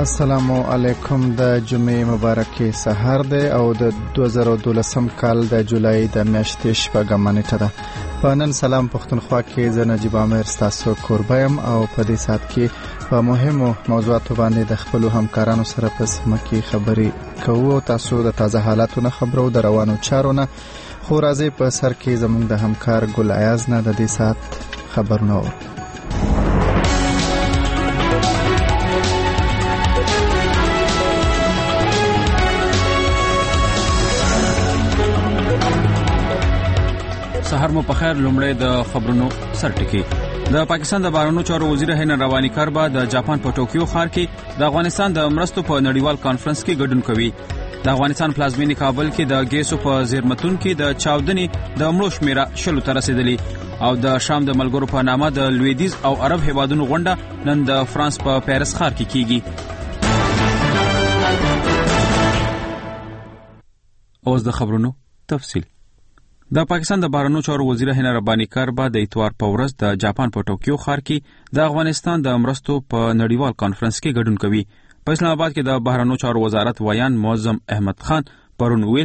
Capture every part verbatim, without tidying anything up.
السلام علیکم. د جمعې مبارکي سحر ده او د دوه زره او دولسم کال د جولای د میاشتې شپږمه نیټه ده. په نن سلام پښتونخوا کې زه نجیب عامر ستاسو کوربایم او په دې سات کې په مهمو موضوعاتو باندې د خپل همکارانو سره په سیمه کې خبرې کوو. تاسو د تازه حالاتو نه خبرو، د روانو چارو نه، خو راځي په سر کې زموږ د همکار ګل عیاض نه د دې سات خبرونه و. سحر مو په خیر. لومړی د خبرونو سرټکی. د پاکستان د بهرنیو چارو وزیر هینا روانی کربا د جاپان په ټوکیو ښار کې د افغانستان د مرستو په نړیوال کانفرنس کې ګډون کوي. د افغانستان پلازمینی کابل کې د ګیسو په زیرمتون کې د چاودنې د مړو شمیره شلو ته رسیدلی او د شام د ملګرو په نامه د لویدیز او عرب هیوادونو غونډه نن د فرانس په پیرس ښار کې کیږي. اوس د خبرونو تفصیل. د پاکستان د بهرنیو چارو وزیر هینا ربانی کربا د اتوار په ورځ د جاپان په ټوکیو ښار کې د افغانستان د مرستو په نړیوال کانفرنس کې ګډون کوي. په اسلام آباد کې د بهرنیو چارو وزارت ویان معظم احمد خان پرون ویل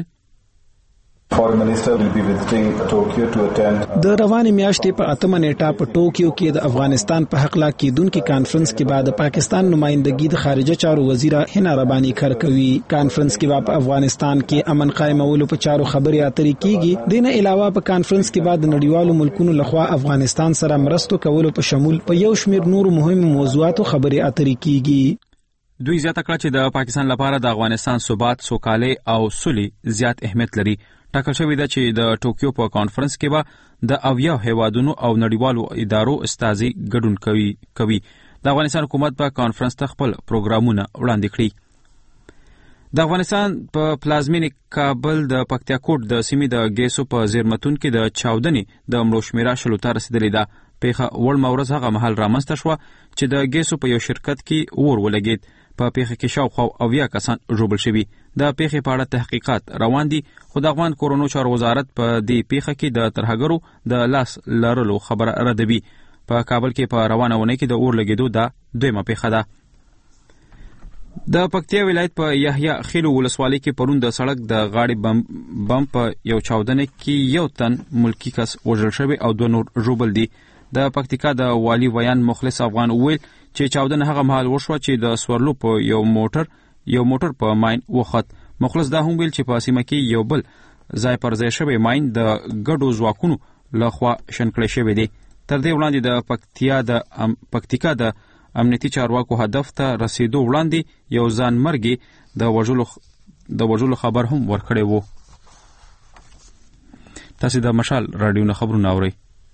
د رواني میاشتې په اتمه نیټه په ټوکیو کې د افغانستان په حق لا کېدونکو کانفرنس کې بعد پاکستان نمائندګي د خارجه چارو وزیر هینا ربانی کار کوي. کانفرنس کې په افغانستان کې امن قائمولو په چارو خبرې اترې کیږي. دینه علاوه په کانفرنس کې بعد نړیوالو ملکونو لخوا افغانستان سره مرستو کولو په شمول په یو شمېر نور مهم موضوعاتو خبرې اترې کیږي. دوی زیاته کړه چې د پاکستان لپاره د افغانستان ثبات، سوکالي او سولې زیات اهمیت لري. ټاکل شوی ده چې د ټوکیو په کانفرنس کې به د اویا هیوادونو او نړیوالو ادارو استازي ګډون کوي کوي د افغانستان حکومت په کانفرنس ته خپل پروګرامونه وړاندې کړي. د افغانستان په پلازمینی کابل د پکتیا کوټ د سیمې د ګیسو په زیرمتون کې د چاودنې د مړو شمیره شلو ته رسیدلې ده. پیښه وړ مورز هغه مهال رامنځته شوه چې د ګیسو په یو شرکت کې اور ولګید. په پیښه کې شاوخوا اویا کسان ژوبل شوي. د پیښې په اړه تحقیقات روان دي، خو د افغان کورونو چارو وزارت په دې پیښه کې د ترهګرو د لاس لرلو خبره ردوي. په کابل کې په روانه ونه کې د اور لګېدو دا دویمه پیښه ده. د پکتیا ولایت په یحیی خیلو ولسوالۍ کې پرون د سړک د غاړې بم بم په یو چاودنه کې یو تن ملکی کس وژل شوی او دوه نور ژوبل دي. د پکتیکا د والی ویان مخلص افغان وویل چې چاودنه هغه مهال وشوه چې د سورلو په یو موټر یو موټر په ماین وخت. مخلص دا هم ویل چې په سیمه کې یو بل ځای پر ځای شوی ماین د ګډو ځواکونو لخوا شنکړی شوی دی. تر دې وړاندې د پکتیا د پکتیکا د امنیتي چارواکو هدف ته رسیدو وړاندې یو ځان مرګي د وژلو د وژلو خبر هم ورکړی وو. تاسو د مشال رادیو نه خبرونه اورئ.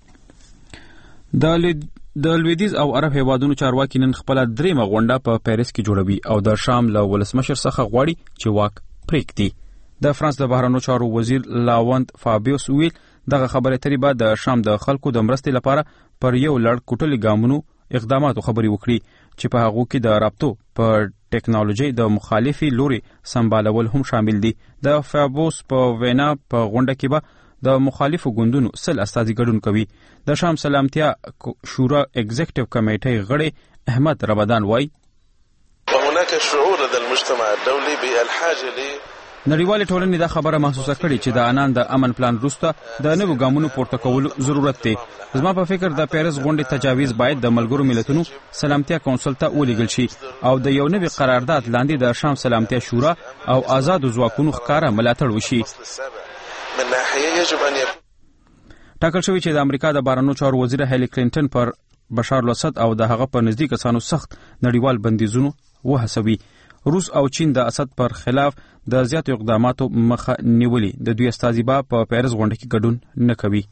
د د لویدیز او عرب هیوادونو چارواکي نن خپل درېمه غونډه په پیرس کې جوړوي او د شام له ولسمشر څخه غواړي چې واک پریږدي. د فرانس د بهرنیو چارو وزیر لاوند فابیوس ویل دغه خبره تری بعد د شام د خلکو د مرستې لپاره پر یو لړ کوټلي ګامونو اقداماتو خبري وکړي چې په هغه کې د رابطو په ټیکنالوژي د مخالفي لوري سمبالول هم شامل دي. د فابیوس په وینا په غونډه کې به د مخالفو ګوندونو سل استازي ګډون کوي. د شام سلامتیا شورا ایگزیکټیو کمیټې غړي احمد رمضان وایي وهناك شعور لدى المجتمع الدولي بالحاجه ل نړیوال ټولنې دا خبره محسوسه کړي چې د انان د امن پلان وروسته د نوو ګامونو پورته کولو ضرورت دی. زما په فکر د پیرس غونډې تجاویز باید د ملګرو ملتونو سلامتیا کونسل ته ولیږل شي او د یو نوي قرارداد لاندې د شام سلامتیا شورا او آزادو ځواکونو ښکاره ملاتړ وشي. من ناحيه يجب ان يكون ټاکل شوی چې د امریکا د بهرنیو چارو وزیر هیلی کلینټن پر بشار الاسد او د هغه په نزدیک کسانو سخت نړیوال بندیزونو وهڅوي. روس او چین د اسد پر خلاف د زیاتو اقداماتو مخه نیولي. د دوی استازي به په پیرس غونډه کې ګډون نه کوي.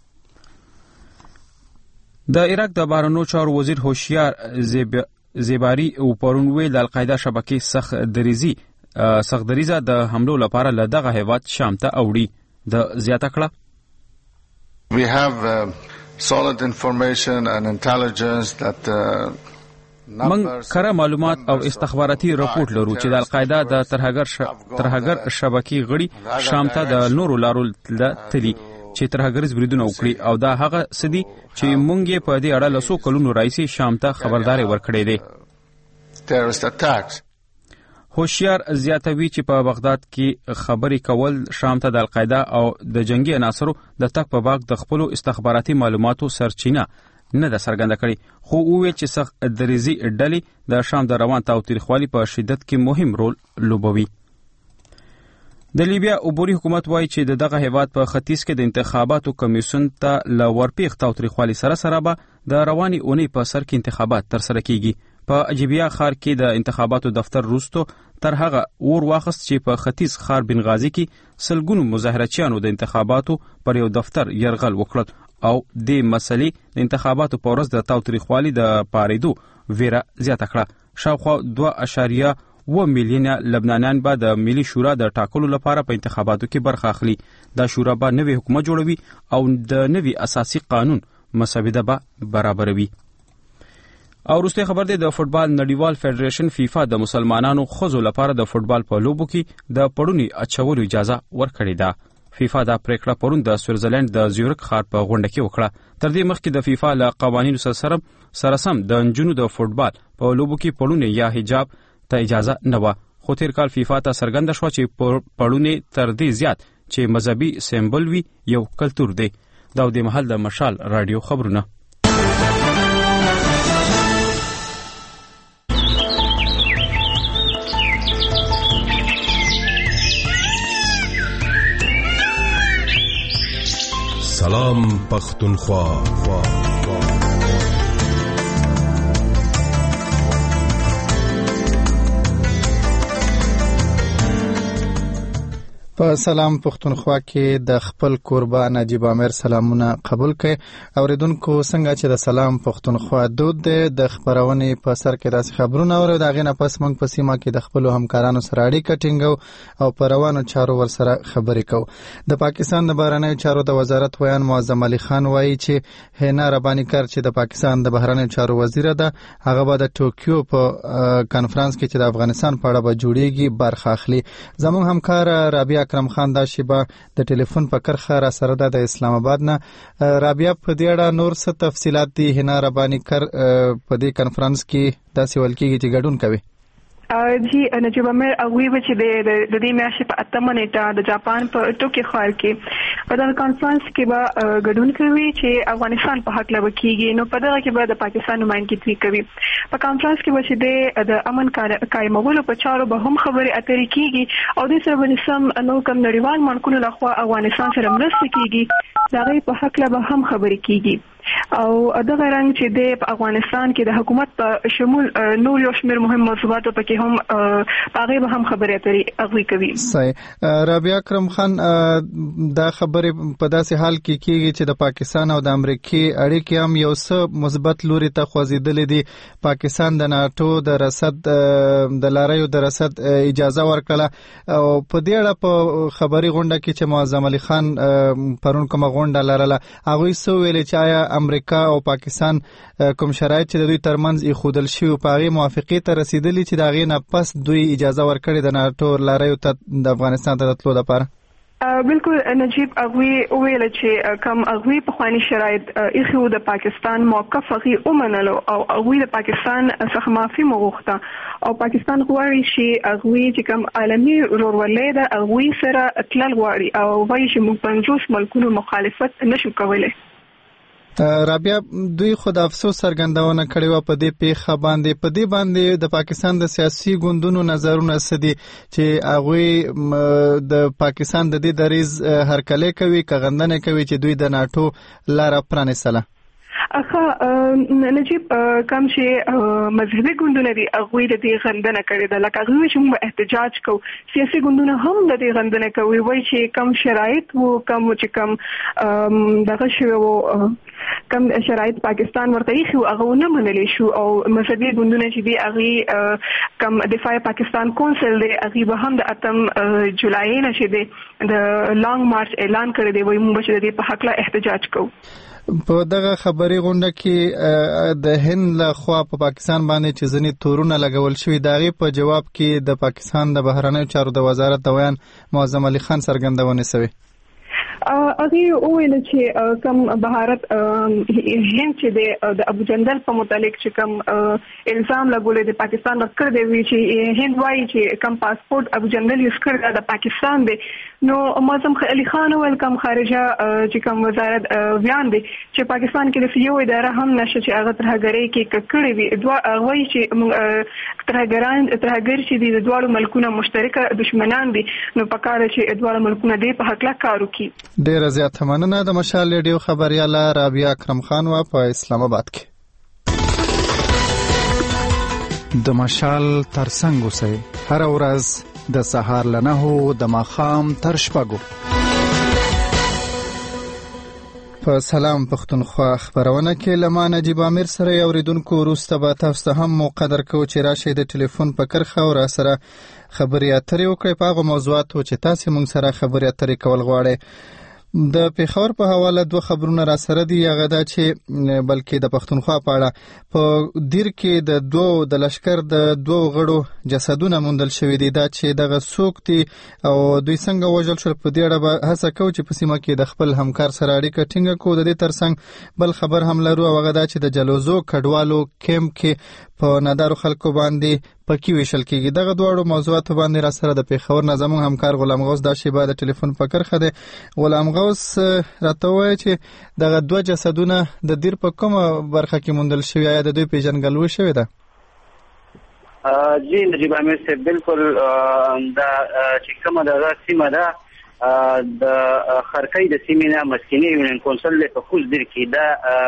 د عراق د بهرنیو چارو وزیر هوشیار زیب زیباری او پرون ویل د القاعده شبکې سخت دریزي سخت دریزه د حملو لپاره له دغه هیواد شام ته اوړي. د زیاته کړه We have uh, solid information and intelligence that uh, من کره معلومات او استخباراتي راپورټ لرو چې د القاعده د ترهګر ش... ترهګر شبکې غړي شام ته د نورو لارو تلي چې ترهګریز بریدونه وکړي او دا هغه سدي چې مونږ په دې اړه لسو کلونو راځي شام ته خبرداري ورکړې ده. terrorist attacks. هوشیار زیاتوي چې په بغداد کې خبري کول شام ته د القاعده او د جنگي عناصرو د تک په باغ د خپل استخباراتي معلوماتو سرچینه نه د څرګنده کړي، خو وویل چې سخت دریزي ډلې د شام د روان تاوتریخوالي په شدت کې مهم رول لوبوي. د لیبیا عبوري حکومت وایي چې دغه هیواد په ختیځ کې د انتخاباتو کمیسیون ته ل ورپیښ تاوتریخوالي سره سره به د رواني اونۍ په سر کې انتخابات ترسره کیږي. په اجبیا ښار کې د انتخاباتو دفتر روستو تر هغه اور واخست چې په ختیځ ښار بنغازي کې سلګونو مظاهرچیانو د انتخاباتو پر یو دفتر يرغل وکړ او د مسلې د انتخاباتو په ورځ د تاوتریخوالي د پاریدو ویره زیاته کړه. شاوخوا دوه اعشاریه و میلیونه لبنانیان به د ملي شورا د ټاکلو لپاره په انتخاباتو کې برخه اخلي. دا شورا به نوی حکومت جوړوي او د نوی اساسي قانون مسوده به برابروي. او وروسته خبر دی د فوتبال نړیوال فدریشن فیفا د مسلمانانو خزو لپاره د فوتبال په لوبو کې د پړونی اچولو اجازه ورکړې ده. فیفا دا پریکړه پرون د سویټزرلند د زیورک ښار په غونډه کې وکړه. تر دې مخکې د فیفا له قوانینو سره سره سم د نجونو د فوتبال په لوبو کې پړونی یا حجاب ته اجازه نه و، خو تیر کال فیفا ته څرګنده شو چې پړونی تر دې زیات چې مذهبي سمبول وي یو کلتور دی. دا د محل د مشال رادیو خبرونه. سلام پختونخوا. په سلام پختونخوا کې د خپل قربا نجیب عامر سلامونه قبول کړئ. اوریدونکو څنګه چې د سلام پختونخوا دود د خبرونې په سر کې داسې خبرونه اورو، دا غینه پس موږ په سیمه کې د خپل همکارانو سره اړیکه ټینګو او په روانو چارو ور سره خبرې کوو. د پاکستان د بهرنیو چارو د وزارت ویان معظم علي خان وایي چې هینا ربانی کر چې د پاکستان د بهرنیو چارو وزیر ده، هغه به د ټوکیو په کانفرنس کې چې د افغانستان په اړه به جوړیږي برخه اخلي. زموږ همکار رابعه اکرم خان دا شیبه د ټلیفون په کرخه را سره ده د اسلام آباد نه. رابعه، په دې اړه نور څه تفصیلات دي؟ هینا ربانی کر په دې کانفرنس کې داسې ویل کېږي چې ګډون کوي. جی نجیب عامر هغوی به چې د دې میاشتې په اتمه نیټه د جاپان په ټوکیو ښار کې په دغه کانفرنس کې به ګډون کوي چې افغانستان په هکله به کېږي. نو په دغه کې به د پاکستان نمایندګي کوي. په کانفرنس کې به چې د امن قایمولو په چارو به هم خبرې اترې کېږي او دې سره به سم نو کوم نړیوال مانکونو لخوا افغانستان سره مرسته کېږي، د هغې په هکله به هم خبرې کېږي. او دغه رنګ چې د افغانستان کې د حکومت په شمول نور یو شمېر مهم موضوعات په کې هم هغه به هم خبرې اترې هغوی کوي. صحیح. رابعه اکرم خان، دا خبرې په داسې حال کې کېږي چې د پاکستان او د امریکې اړیکې هم یو څه مثبت لوري ته خوځېدلې دي. پاکستان د ناټو د رسد د لاریو د رسد اجازه ورکړه او په دې اړه په خبري غونډه کې چې معظم علي خان پرون کومه غونډه لرله، هغوی څه ویلې چې آیا امریکا او پاکستان کوم شرایط چې د دوی ترمنځ ایښودل شوي په هغې موافقې ته رسیدلي چې د هغې نه پس دوی اجازه ورکړې د ناټو لاریو ته د افغانستان ته د تلو لپاره؟ بالکل نجیب، هغوی وویل چې کوم هغوی پخواني شرایط ایښي د پاکستان موقف هغوی ومنلو او هغوی د پاکستان څخه معافي وغوښته او پاکستان غواړي چې هغوی چې کوم عالمي ورورولۍ ده هغوی سره تلل غواړي او وایي چې موږ پنځوس ملکونو مخالفت نشو کولی. رابعه، دوی خود افسوس څرګندونه کړې وه په دې پیښه باندې. په دې باندې د پاکستان د سیاسي ګوندونو نظرونه څه دي چې هغوی د پاکستان د دې دریځ هرکلی کوي، کغندنه کوي چې دوی د ناټو لاره پرانیستله؟ اخه نجیب، کوم چې مذهبي ګوندونه دي هغوی د دې غندنه کړې ده، لکه هغوی چې موږ احتجاج کوو. سیاسي ګوندونه هم د دې غندنه کوي، وایي چې کم شرایط وو، کم چې کم دغه شوي وو، کم شرایط پاکستان ورته ایښي وو هغه ونه منلی شو. او مذهبي ګوندونه چې دي هغې کم دفاع پاکستان کونسل دی هغې به هم د اتم جولای نه چې دی د لانګ مارچ اعلان کړی دی، وایي موږ به چې د دې په هکله احتجاج کوو. په دغه خبري غونډه کې د هند له خوا په پاکستان باندې چې ځینې تورونه لګول شوي، د هغې په جواب کې د پاکستان د بهرنیو چارو د وزارت د ویان معظم علي خان څرګندونې شوې. هغه وویل چې کوم بهارت هند چې د ابو جندل په متعلق چې کوم الزام لګولې د پاکستان کړ دی وی چې هند وايي چې کوم پاسپورت ابو جندل یې کړ د پاکستان دی نو معظم علي خان ول کوم خارجه چې کوم وزارت بیان دی چې پاکستان کې د یو اداره هم نشه چې هغه ترهګری کې کړی وي دوه وايي چې ترهګران ترهګر چې د دوه ملکونو مشترکه دشمنان دي نو پکاره چې دوه ملکونه دی په حق لا کار وکړي. ډیره زیاته مننه. د مشال ریډیو خبرياله رابعه اکرم خان وا په اسلام آباد کې. د مشال ترڅنګ اوسئ هر ورځ د سهار لنهو د ماخام تر شپږو. په سلام پښتونخوا خبرونه کې لمه نجیب امیر سره اوریدونکو وروسته به تاسو هم مقدر کو چې راشي د ټلیفون په کرخه او را سره خبري اترې وکړي په هغه موضوعاتو چې تاسو موږ سره خبري اترې کول غواړئ. د پیښور په حواله دوه خبرونه را سره دي. هغه دا چې بلکې د پښتونخوا په اړه په دیر کې د دوه د لشکر د دوه غړو جسدونه موندل شوې دي. دا چې دغه څوک دي او دوی څنګه وژل شول په دې اړه به هڅه کوو چې په سیمه کې د خپل همکار سره اړیکه ټینګه کړو. د دې ترڅنګ بل خبر هم لرو. هغه دا چې د جلوزو کډوالو کیمپ کې په نادارو خلکو باندې پکې ویشل کېږي. دغه دواړو موضوعات باندې را سره د پیښور نه زموږ همکار غلام غوث دا شیبه د ټلیفون په کرخه ده. غلام غوث راته وایي چې دغه دوه جسدونه د دیر په کومه برخه کې موندل شوي یا د دوی پیژنګلوي شوې ده؟ جی نجیب امیر صاحب بالکل دا چې کومه دغه سیمه ده د خرکۍ د سیمې نه مسکینی یونین کونسل په خوز دیر کې دا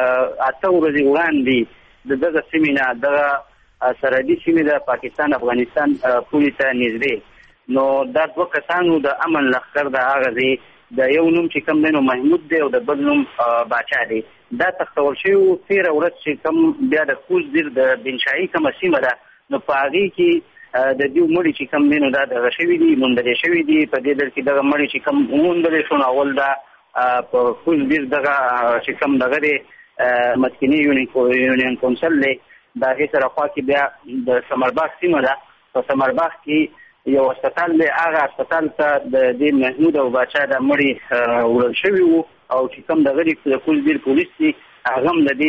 اته ورځې وړاندې د دغه سیمې نه دغه سرحدي سیمې د پاکستان افغانستان پولې ته نږدې نو دا دوه کسانو د امن لښکر د هغه دی د یو نوم چې کوم دی نو محمود دی او د بل نوم باچا دی. دا تختول شوي تېره ورځ چې کوم بیا د خوز دیر د بنشاهي کومه سیمه ده نو په هغې کې د دوی مړي چې کوم دی نو دا دغه شوي دي موندلې شوي دي. په دې ډول کې دغه مړي چې کوم وموندلې شو نو اول دا په خوز دیر دغه چې کوم دغه دی مسکیني یونین کونسل دی د هغې سره خوا کې بیا د سمرباغ سیمه ده. په سمرباغ کې یو هسپتال دی هغه هسپتال ته د دې محمود او باچا د مړي وړل شوي وو او چې کوم دغه د کوز دیر پولیس دي هغه هم د دې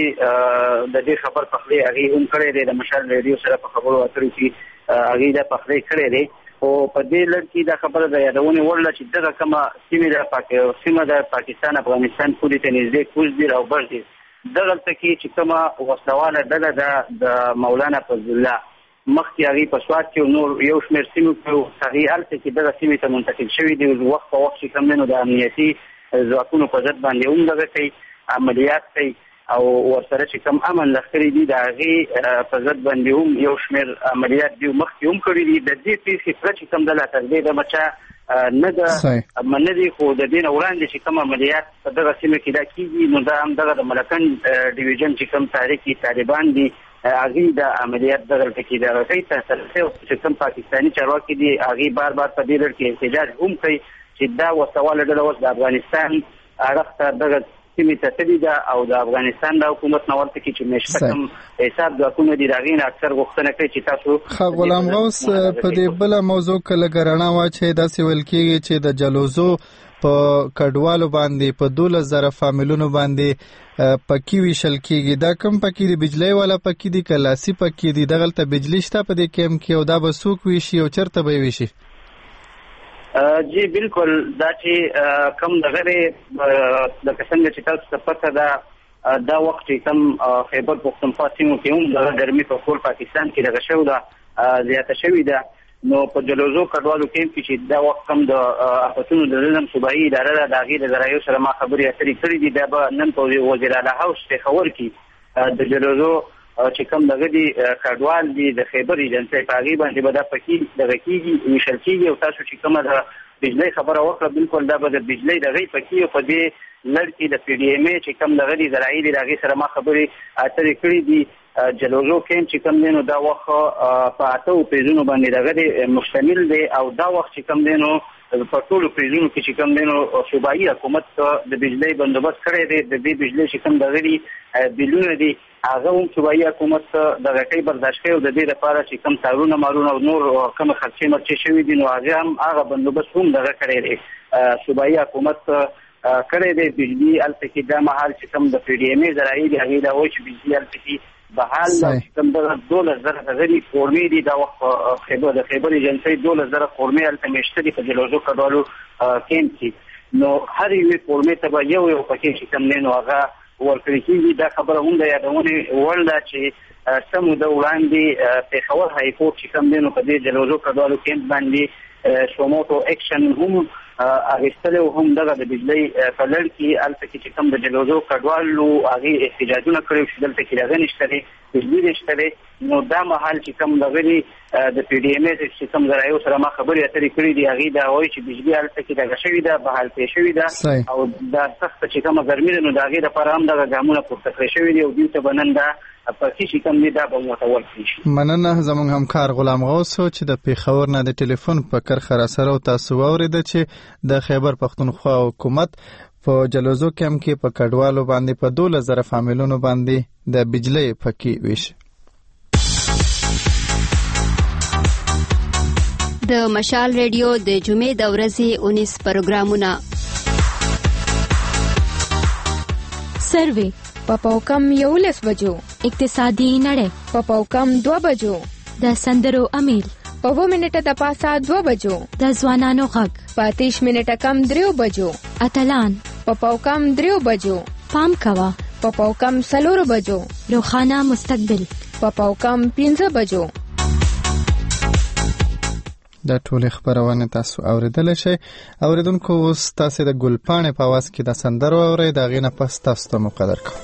د دې خبر پخلی هغې هم کړی دی د مشال ریډیو سره په خبرو اترو کې هغې دا پخلی کړی دی. خو په دې لړ کې دا خبره د یادونې وړ ده چې دغه کومه سیمې د سیمه د پاکستان افغانستان پولې ته نږدې کوز دیر او بر دیر دغلته کې چې کومه وسلواله ډله ده د مولانا فضل الله مخکې هغې په سوات کې نور یو شمېر سیمو کې هغې هلته کې دغه سیمې ته منتقل شوي دي. وخت په وخت چې کوم دی نو د امنیتي ځواکونو په ضد باندې هم دغه کوي عملیات کوي او ورسره چې کوم امن لښکرې دي د هغې په ضد باندې هم یو شمېر عملیات دي مخکې هم کړي دي. د دې پیښې پره چې کوم ده لا تر دې د مچا نه ده نه دي خو د دې نه وړاندې چې کوم عملیات په دغه سیمه کې دا کېږي نو دا هم دغه د ملکن ډیویژن چې کوم تحریکي طالبان دي هغې د عملیات دغلته کې د هغې تسلسل چې کوم پاکستاني چارواکي دي هغې بار بار په دې لړ کې احتجاج هم کوي چې دا وسواله ډله اوس د افغانستان اړخ ته دغه سیمې ته تللې ده او د افغانستان د حکومت نه ورته کې چې میشته کوم حساب ځواکونه دي د هغې نه اکثر غوښتنه کوي چې تاسو ښه غلام غوث په دې بله موضوع که لږ رڼا واچوئ. داسې ویل کېږي چې د جلوزو په کډوالو باندې په دولس زره فامیلونو باندې پکې ویشل کېږي. دا کوم پکې دي بجلی والا پکې دي که لاسي پکې دي؟ دغلته بجلی شته په دې کیمپ کې او دا به څوک ویشي او چېرته به یې ویشي؟ جی بالکل دا چې کوم دغه دی لکه څنګه چې تاسو ته پته ده دا وخت چې کوم خیبر پښتونخوا سیمو کې هم دغه ګرمي په ټول پاکستان کې دغه شوې ده زیاته شوې ده نو په جلوزو کډوالو کیمپ کې چې دا وخت کم د افتونو د نظم صوبایي اداره ده د هغې د ذرایعو سره ما خبرې اترې کړې دي. دا به نن په وزیر اعلی هاوس پېښور کې د جلوزو چې کوم دغه دي کډوال دي د خیبر ایجنسۍ په هغې باندې به دا پکې دغه کېږي ویشل کېږي او تاسو چې کومه د بجلی خبره وکړه بالکل دا به د بجلی دغې پکې او په دې لړ کې د پی ډي ایم ای چې کوم دغه دي ذرایع دي د هغې سره ما خبرې اترې کړې دي. جلوزو کیمپ چې کوم دی نو دا وخت په اتو پیزونو باندې دغه دی مشتمل دی او دا وخت چې کوم دی نو په ټولو پیزونو کې چې کوم دی نو صوبایي حکومت د بجلی بندوبست کړی دی. د دې بجلی چې کوم دغه دي بیلونه دي هغه هم صوبایي حکومت د غټۍ برداشت کوي او د دې لپاره چې کوم تارونه مارونه او نور کومې خرچې مرچې شوي دي نو هغه هم هغه بندوبست هم دغه کړی دی. صوبایي حکومت کړی دی بجلی هلته کې دا مهال چې کوم د پی ډي ایم ای ذرایع دي هغې دا وایي چې بجلي هلته کې بحال چې کوم دغه دولس زره غړي قورمې دي دا وخت خیبر د خیبر ایجنسۍ دولس زره قورمې هلته میشته دي په جلوزو کډوالو کیمپ کې نو هر یوې قورمې ته به یو یو پکې چې کوم دی نو هغه ورکړل کېږي. دا خبره هم د یادونې وړ ده چې څه موده وړاندې پېښور هایکورټ چې کوم دی نو په دې جلوزو کډوالو کیمپ باندې سوموټو اکشن هم اخیستلی و، هم دغه د بجلۍ په لړ کې هلته کې چې کوم د جلوزو کډوالو هغې احتجاجونه کړي چې دلته کې هغه نشته دی، بجلي نشته دی. نو دا مهال چې کوم دغه دي د پی ډي ایم ای چې کوم ذرایعو سره ما خبرې اترې کړي دي هغې دا وایي چې بجلي هلته کې دغه شوې ده، بحال پرې شوې ده او دا سخته چې کومه ګرمي ده نو د هغې دپاره هم دغه ګامونه پورته کړی شوي دي او دوی ته به نن دا پکې چې کوم دی دا به متول شي. مننه زموږ همکار غلام غوث چې د پېښور نه د ټلیفون په کرښه راسره او تاسو واورېده چې د خیبر پښتونخوا حکومت په جلوزو کیمپ کې په کډوالو باندې په دولس زره فامیلونو باندې د بجلۍ پکې ویش. د مشال ریډیو د جمعې د ورځې اونیس پروګرامونه سروې په پاوکم یولس بجو، اقتصادي نړۍ په پاوکم دو بجو، د سندرو امیل په اووه منټه د پاسه دو بجو، د ځوانانو غږ په اتیش منټه کم دریو بجو، اتلان په پاوکم دریو بجو، پام کوا په پاوکم سلورو بجو، روخانه مستقبل په پاوکم پنځه بجو. د ټولې خبرونه تاسو اوریدل شئ. اوریدونکو اوس تاسو د ګلپاڼې په आवाज کې د سندرو اورئ، د هغې نه پس تاسو ته مقدر کوم.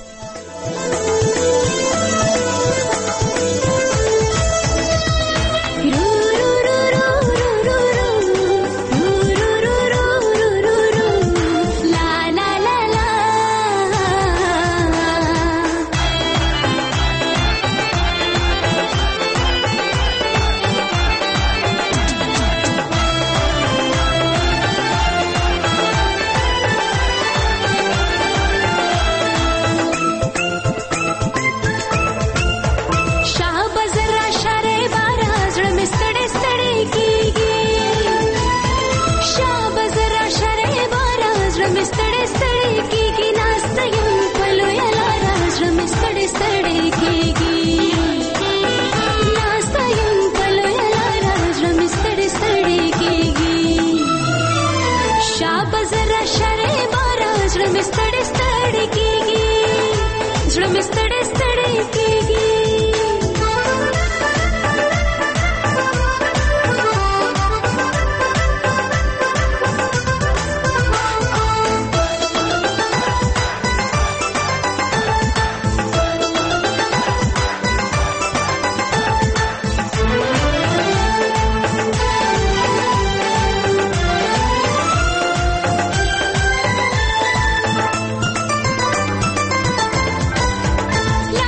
La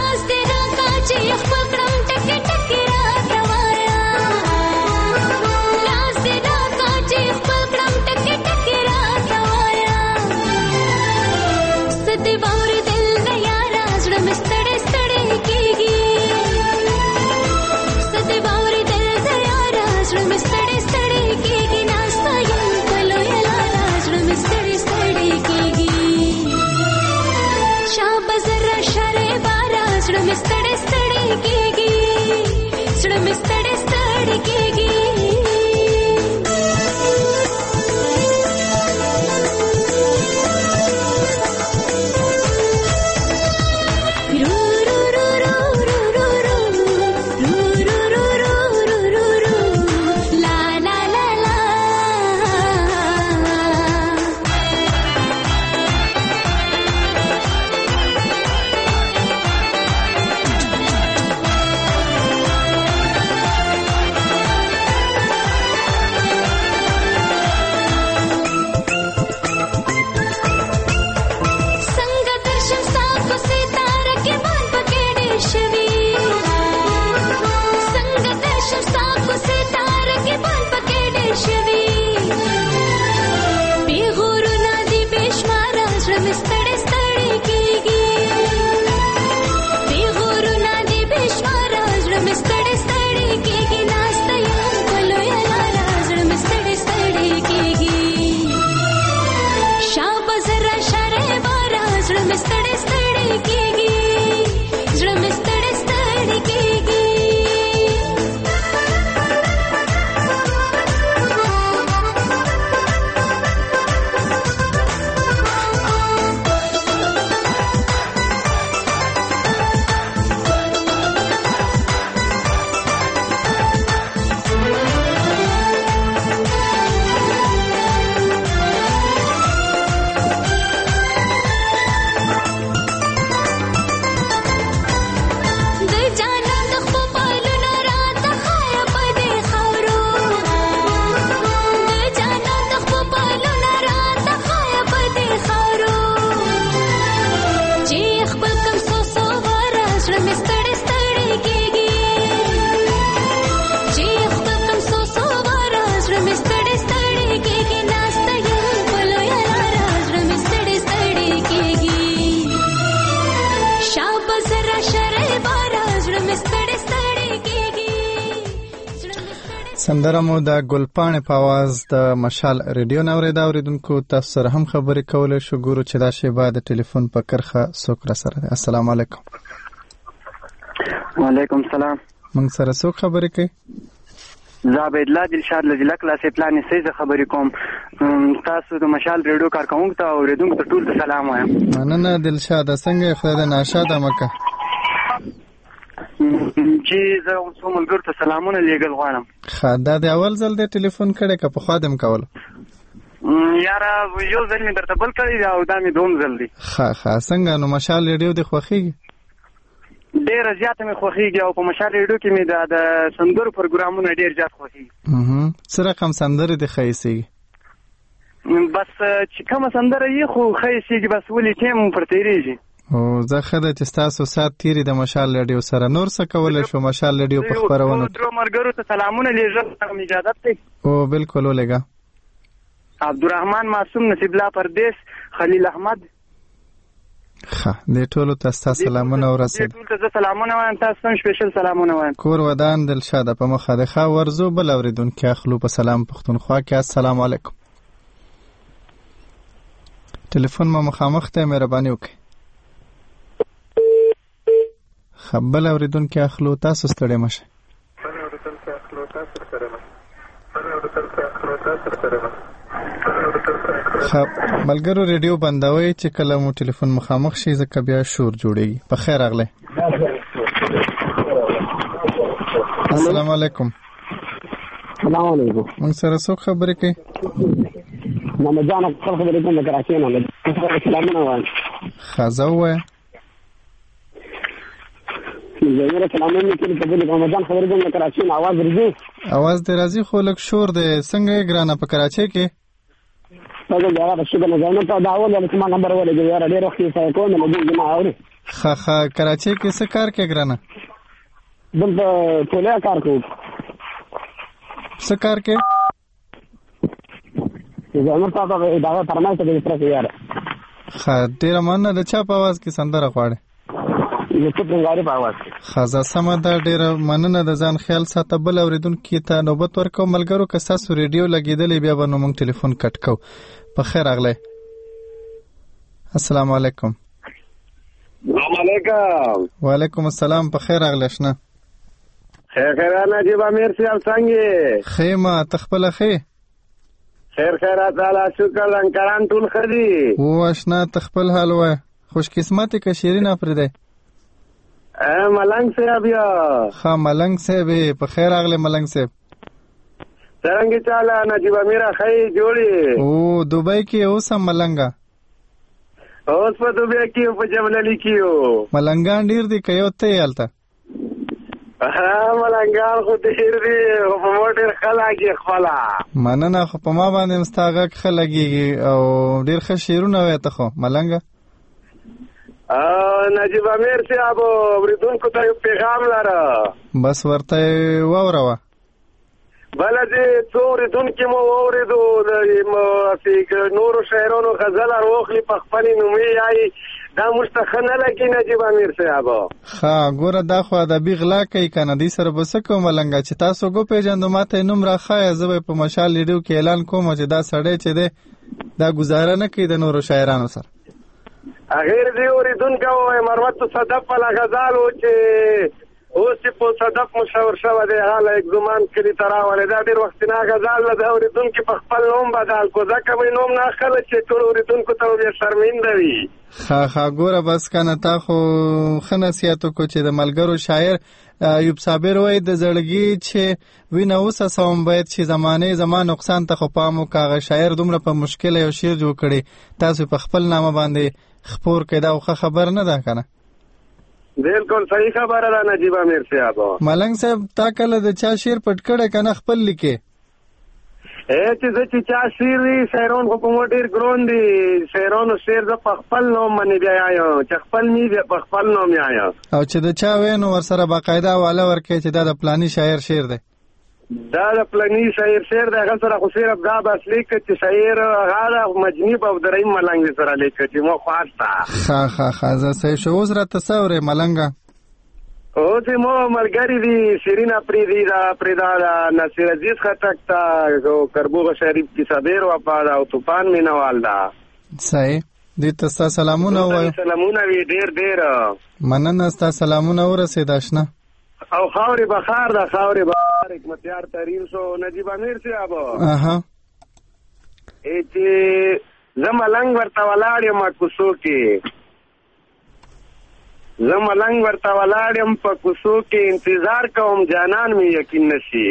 سندره مو د ګلپاڼې په आवाज د مشال ریډیو نوریدا اوریدونکو تاسو سره هم خبرې کولای شو. ګورو چې دا شی بعد ټلیفون په کرخه څوک را سره دی. السلام علیکم. وعلیکم السلام. موږ سره څوک خبرې کوي؟ زابید الله دلشاد لجلا کلاسې پلان سي زه خبرې کوم. تاسو د مشال ریډیو کارکونکو ته اوریدونکو ته ټول سلام وایم. مننه دلشاد. څنګه خدای دې ناشاده مکه چې زه اوس ملګرو ته سلامونه لیږل غواړم. ښه، دا د اول ځل د ټلیفون کړی که پخوا دې م کولو؟ یاره یو ځل مې درته بل کړی دی او دا مې دوم ځل دی. ښه ښه. څنګه نو مشال ریډیو دې خوښېږي؟ ډېره زیاته مې خوښېږي او په مشال ریډیو کې مې د سندرو پروګرامونه ډېر زیات خوښېږي. څه رقم سندرې دې ښه ایسېږي؟ بس چې کومه سندره یې خو ښه ایسېږي، بس ولې ټایم پر تېرېږي. او زه ښه ده چې ستاسو سات تیری د مشال ریډیو سره. نور څه کولی شو مشال ریډیو په خپرونو؟ درو ملګرو ته سلامونه لیږل هم اجازت دی؟ او بالکل ولېږه. عبدالرحمن معصوم، نصیب الله پردیس، خلیل احمد. ښه، دې ټولو ته ستا سلامونه ورسېد. دې ټولو ته زه سلامونه وایم، تاسو هم سپیشل سلامونه وایم. کور ودان دلشاده په مخه د ښه ورځو بل اورېدونکي اخلو په سلام پښتونخوا کې. السلام علیکم. ټلیفون ما مخامخ ته مهرباني وکړئ. خبل اوریدونکو اخلو، تاسو ستړي مشه. خب ملګرو ریډیو بندوي چې کله مو ټلیفون مخامخ شي ځکه بیا شور جوړیږي. په خیر راغلی. السلام علیکم. السلام علیکم. موږ سره څوک خبرې کوي؟ محمد جان خبرې کوم د کراچۍ نه. سلامونه وایم. ښه ځه ووایه. زه سلامونه کوم ته د محمد جان خبرې کوم د کراچۍ نه. आवाज راځي؟ आवाज دې راځي خو لږ شور دی. څنګه یې ګرانه په کراچۍ کې؟ څنګه یاره د شګه نه ځانو ته دا اول د ما نمبر ولګي یاره ډېر وخت یې سره کوم نه دې ما اوري. ښه ښه. کراچۍ کې څه کار کې ګرانه؟ دلته ټوله کار کوم. څه کار کې؟ زه امر تاسو دا فرمایته دې تر څه یاره. ښه ډېره مننه. د چا په आवाज کې سندره غواړې؟ یو څه پرنګاري په आवाज. ښه زه سمه ده. ډېره مننه. د ځان خیال ساته. بل اورېدونکي ته نوبت ورکوم. ملګرو که ستاسو ریډیو لګېدلی بیا به نو موږ ټلیفون کټ کوو. په خیر راغلی. السلام علیکم. السلام علیکم. وعلیکم السلام. په خیر راغلی اشنا. خیر خیر نجیب امیر صاحب څنګه؟ ښه ما. ته خپله ښې؟ خیر خیر تعالی شکر. انکران ټول ښه دي؟ و اشنا ته خپل حال وایه. خوش قسمتې که شیرین افریدی. ملنګ صاحب یا؟ ښه ملنګ صاحب. په خیر راغلی ملنګ صاحب. څرنګه چاله نجیب امیر ښه جوړې؟ او دوبۍ کې اوس هم ملنګه؟ اوس په دوبۍ کې په جبلالي کې یو. ملنګان ډېر دي که یو ته یې هلته؟ ملنګان خو ډېر دي خو په ما ډېر ښه لګي خپله. مننه. خو په ما باندې هم ستا غږ ښه لګېږي او ډېر ښه شعرونه وایې ته خو ملنګه. نجیب امیر صاحب اورېدونکو ته یو پیغام لره. بس ورته یې واوروه. بله دې څو اورېدونکي مو واورېدو د نورو شاعرانو غزل راواخلي په خپلې نومې یایي دا موږ ته ښه نه لګي نجیب امیر صاحب. ښه ګوره دا خو ادبي غلا کوي که نه. دوی سره به څه کوم ملنګه چې تاسو وپېژندو ما ته یې نوم راښایه. زه به یې په مشال ریډیو کې اعلان کوم چې دا سړی چې دی دا ګزاره نه کوي د نورو شاعرانو سره. غیر دې اورېدونکو مرمت صدف والا غزل و چې اوس چې په صدف مشهور شوی دی هغه اګزومان کلي ته راولې. دا ډېر وختونه غزل ده. د اورېدونکي په خپل نوم بدل کړو ځکه مې نوم نه اخله چې ټول اورېدونکو ته بیا شرمنده وي. ښه ښه ګوره بس که نه. تا خو ښه نصیحت وکړو چې د ملګرو شاعر ایوب صابر وایي د زړګي چې وینه وڅڅوم باید چې زمانې زما نقصان ته خو پام وکړه. هغه شاعر دومره په مشکله یو شعر جوړ کړی تاسو په خپل نامه باندې خپور کړئ. دا خو خبر نه ده که نه؟ بالکل صحیح خبره ده نجیب امیر صاحب. ملنګ صاحب تا کله د چا شعر پټ کړی که نه خپل لیکې؟ چې زه چې چا شعر وي شاعران خو په ما ډېر ګرون دي. شاعرانو شعر زه په خپل نوم باندې بیا یایم چې خپل مې بیا په خپل نوم یایم. او چې د چا وی نو ورسره باقاعده حواله ورکړئ چې دا د پلاني شاعر شعر دی. دا د پلاني شاعر شعر دی. هغه سره خو صرف دا بس لیکه چې شاعر هغه مجنیب او دریم ملنګ سره لیکه چې ما خواسته. ښه ښه ښه زه صحیح شو. اوس راته څه اورې ملنګه؟ او چې مو ملګری دي شیرین افریدي دا پردا نصیر عزیز خټک تا کربوغ شریف کی صبر و پادا او طوفان مینوال دا صحیح دې تاسو سلامونه وایو سلامونه وی ډیر ډیر مننه تاسو سلامونه ورسېد آشنا او خاورې بخار دا خاورې بخار حکمتیار ترین سو نجیب امیر صاحب اها ای چې زملنګ ورته ولاړ ما کوسو کې زملنګ ورته ولاړم په کوسو کې انتظار کوم جانان می یقین نشي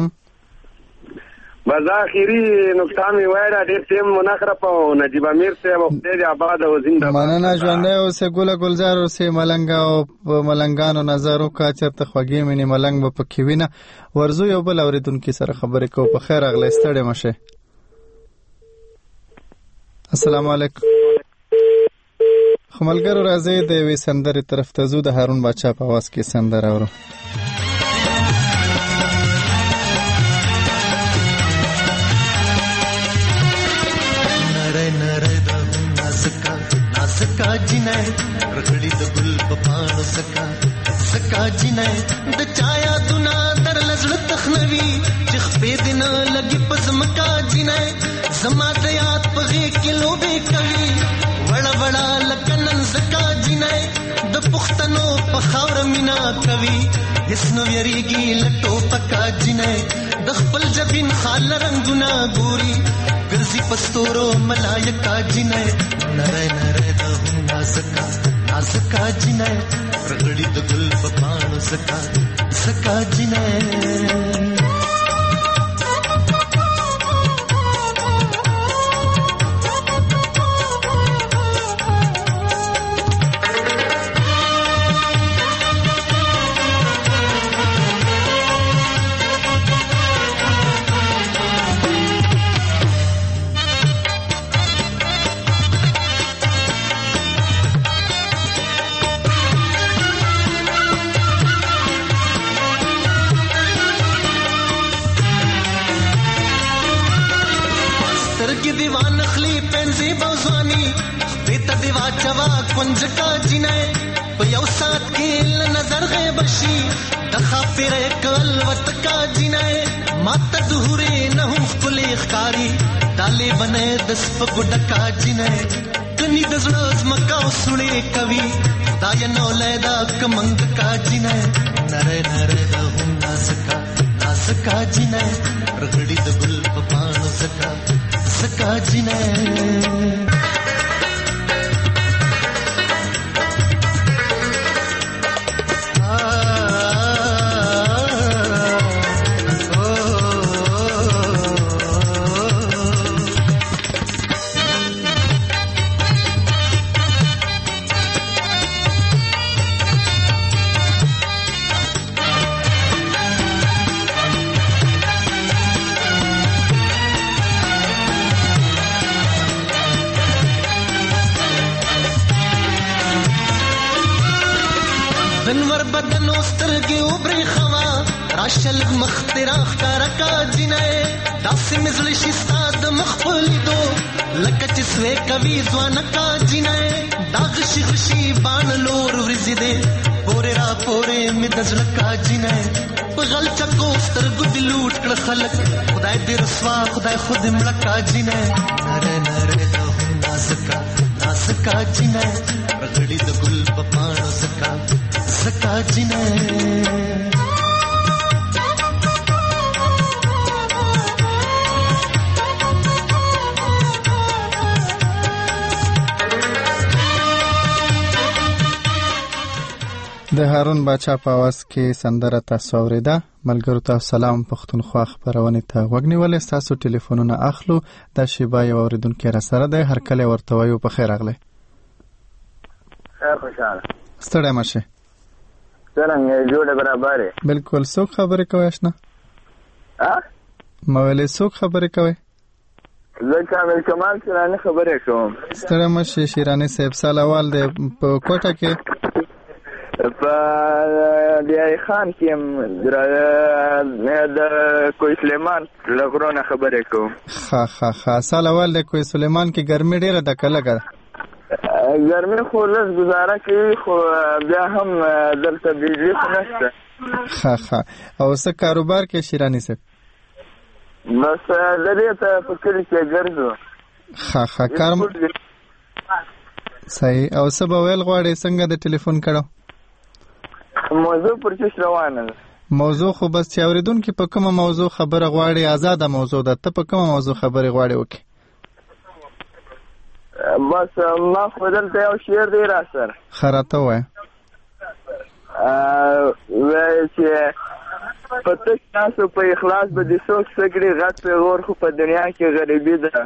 بس اخیری نقطه می وایره ډېر سیم مناخره په نجیب امیر صاحب خدای دې آباد او زنده مننه ژوندی اوسې ګله ګلزار اوسې ملنګ او ملنګانو نظرو کا چرته خوږې مینې ملنګ به پکې وینه ورزو یو بل اورېدونکي سره خبرې کوو په خیر اغلی ستړی مشه السلام علیکم خملګرو راځي د یوې سندرې طرف ته ځو د هارون باچا په اواز کې سندره اورو سکا جنای رخړی د ګل په پاڼو سکا سکا جنای د چایا دنا در لزړه تخنوي چې خپې دنا لګي پزمکا جنای زما د یاد په غې کې لوبې کوي وړ وړ لکنن سکا جنای د پښتنو په خاور مینا کوي هیڅ نو یریږي لټو پکا جنای د خپل جبین خال رنگونه ګوري ګرځي پستورو ملایکا جنای نره نره د نازکا نازکا جنای رغړی د ګل په پاڼو سکا سکا جنای کنجکا جنای په یو سات کې نظر غیب شي د خاطر کل وتکا جنای ماته دهوري نه هم خپل ښکاری دالې بنه د سپ ګډکا جنای کني د زړه مکا وسړې کوي دا نو لیدا کمنګ کا جنای نره نره د هم ناسکا ناسکا جنای رغړی د ګل په پاڼو سکا سکا جنای راشل مختراخ کارکا جنای داسې مزل شستا د مخفلی دو لکه چې سوې کوي ځوانکا جنای داغ شي خشي بان لور ورزي دې پورې را پورې مې دزلکا جنای په غل چکو سترګو دې لوټ کړ خلک خدای دې رسوا خدای خود ملکا جنای نره نره د نازکا نازکا جنای رغړی د ګل په پاڼو سکا سکا جنای د هارون باچا په आवाज کې سندره تاسو اوریده ملګرو ته سلام پښتونخوا خبرونه ته وګنیول تاسو ټلیفونونه اخلو د شیبا یو اوریدونکو را سره ده هر کله ورته وایو په خیر اغله خیر خوشاله ستړی مشه څنګه جوړه برابر بالکل څوک خبرې کوي آشنا ها مولوی څوک خبرې کوي زه کامل کمال سره خبرې کوم ستړی مشه شیرانی صاحب سالوال ده په کوټه کې په دی خان کې د کوی سلیمان لغرونه خبرې کوم ها ها ها سالوال د کوی سلیمان کې ګرمي ډیره د کله کړه ګرمي خو لږ گزاره کوي خو بیا هم دلته بجلی خو نشته. ښه ښه او څه کاروبار کې شیراني صاحب؟ بس لرې ته په کلي کې ګرځو. ښه ښه کار صحیح. او څه به ویل غواړې؟ څنګه د ټلیفون کړو؟ موضوع پر څه روانه ده؟ موضوع خو بس چې اورېدونکي په کومه موضوع خبره غواړي آزاده موضوع ده. ته په کومه موضوع خبرې غواړې وکړې؟ بس ما خو دلته یو شعر دی را سره. ښه راته ووایه. وایي چې په تش ناسو په اخلاص به دې څوک څه کړي غټ پیغور خو په دنیا کې غریبي ده.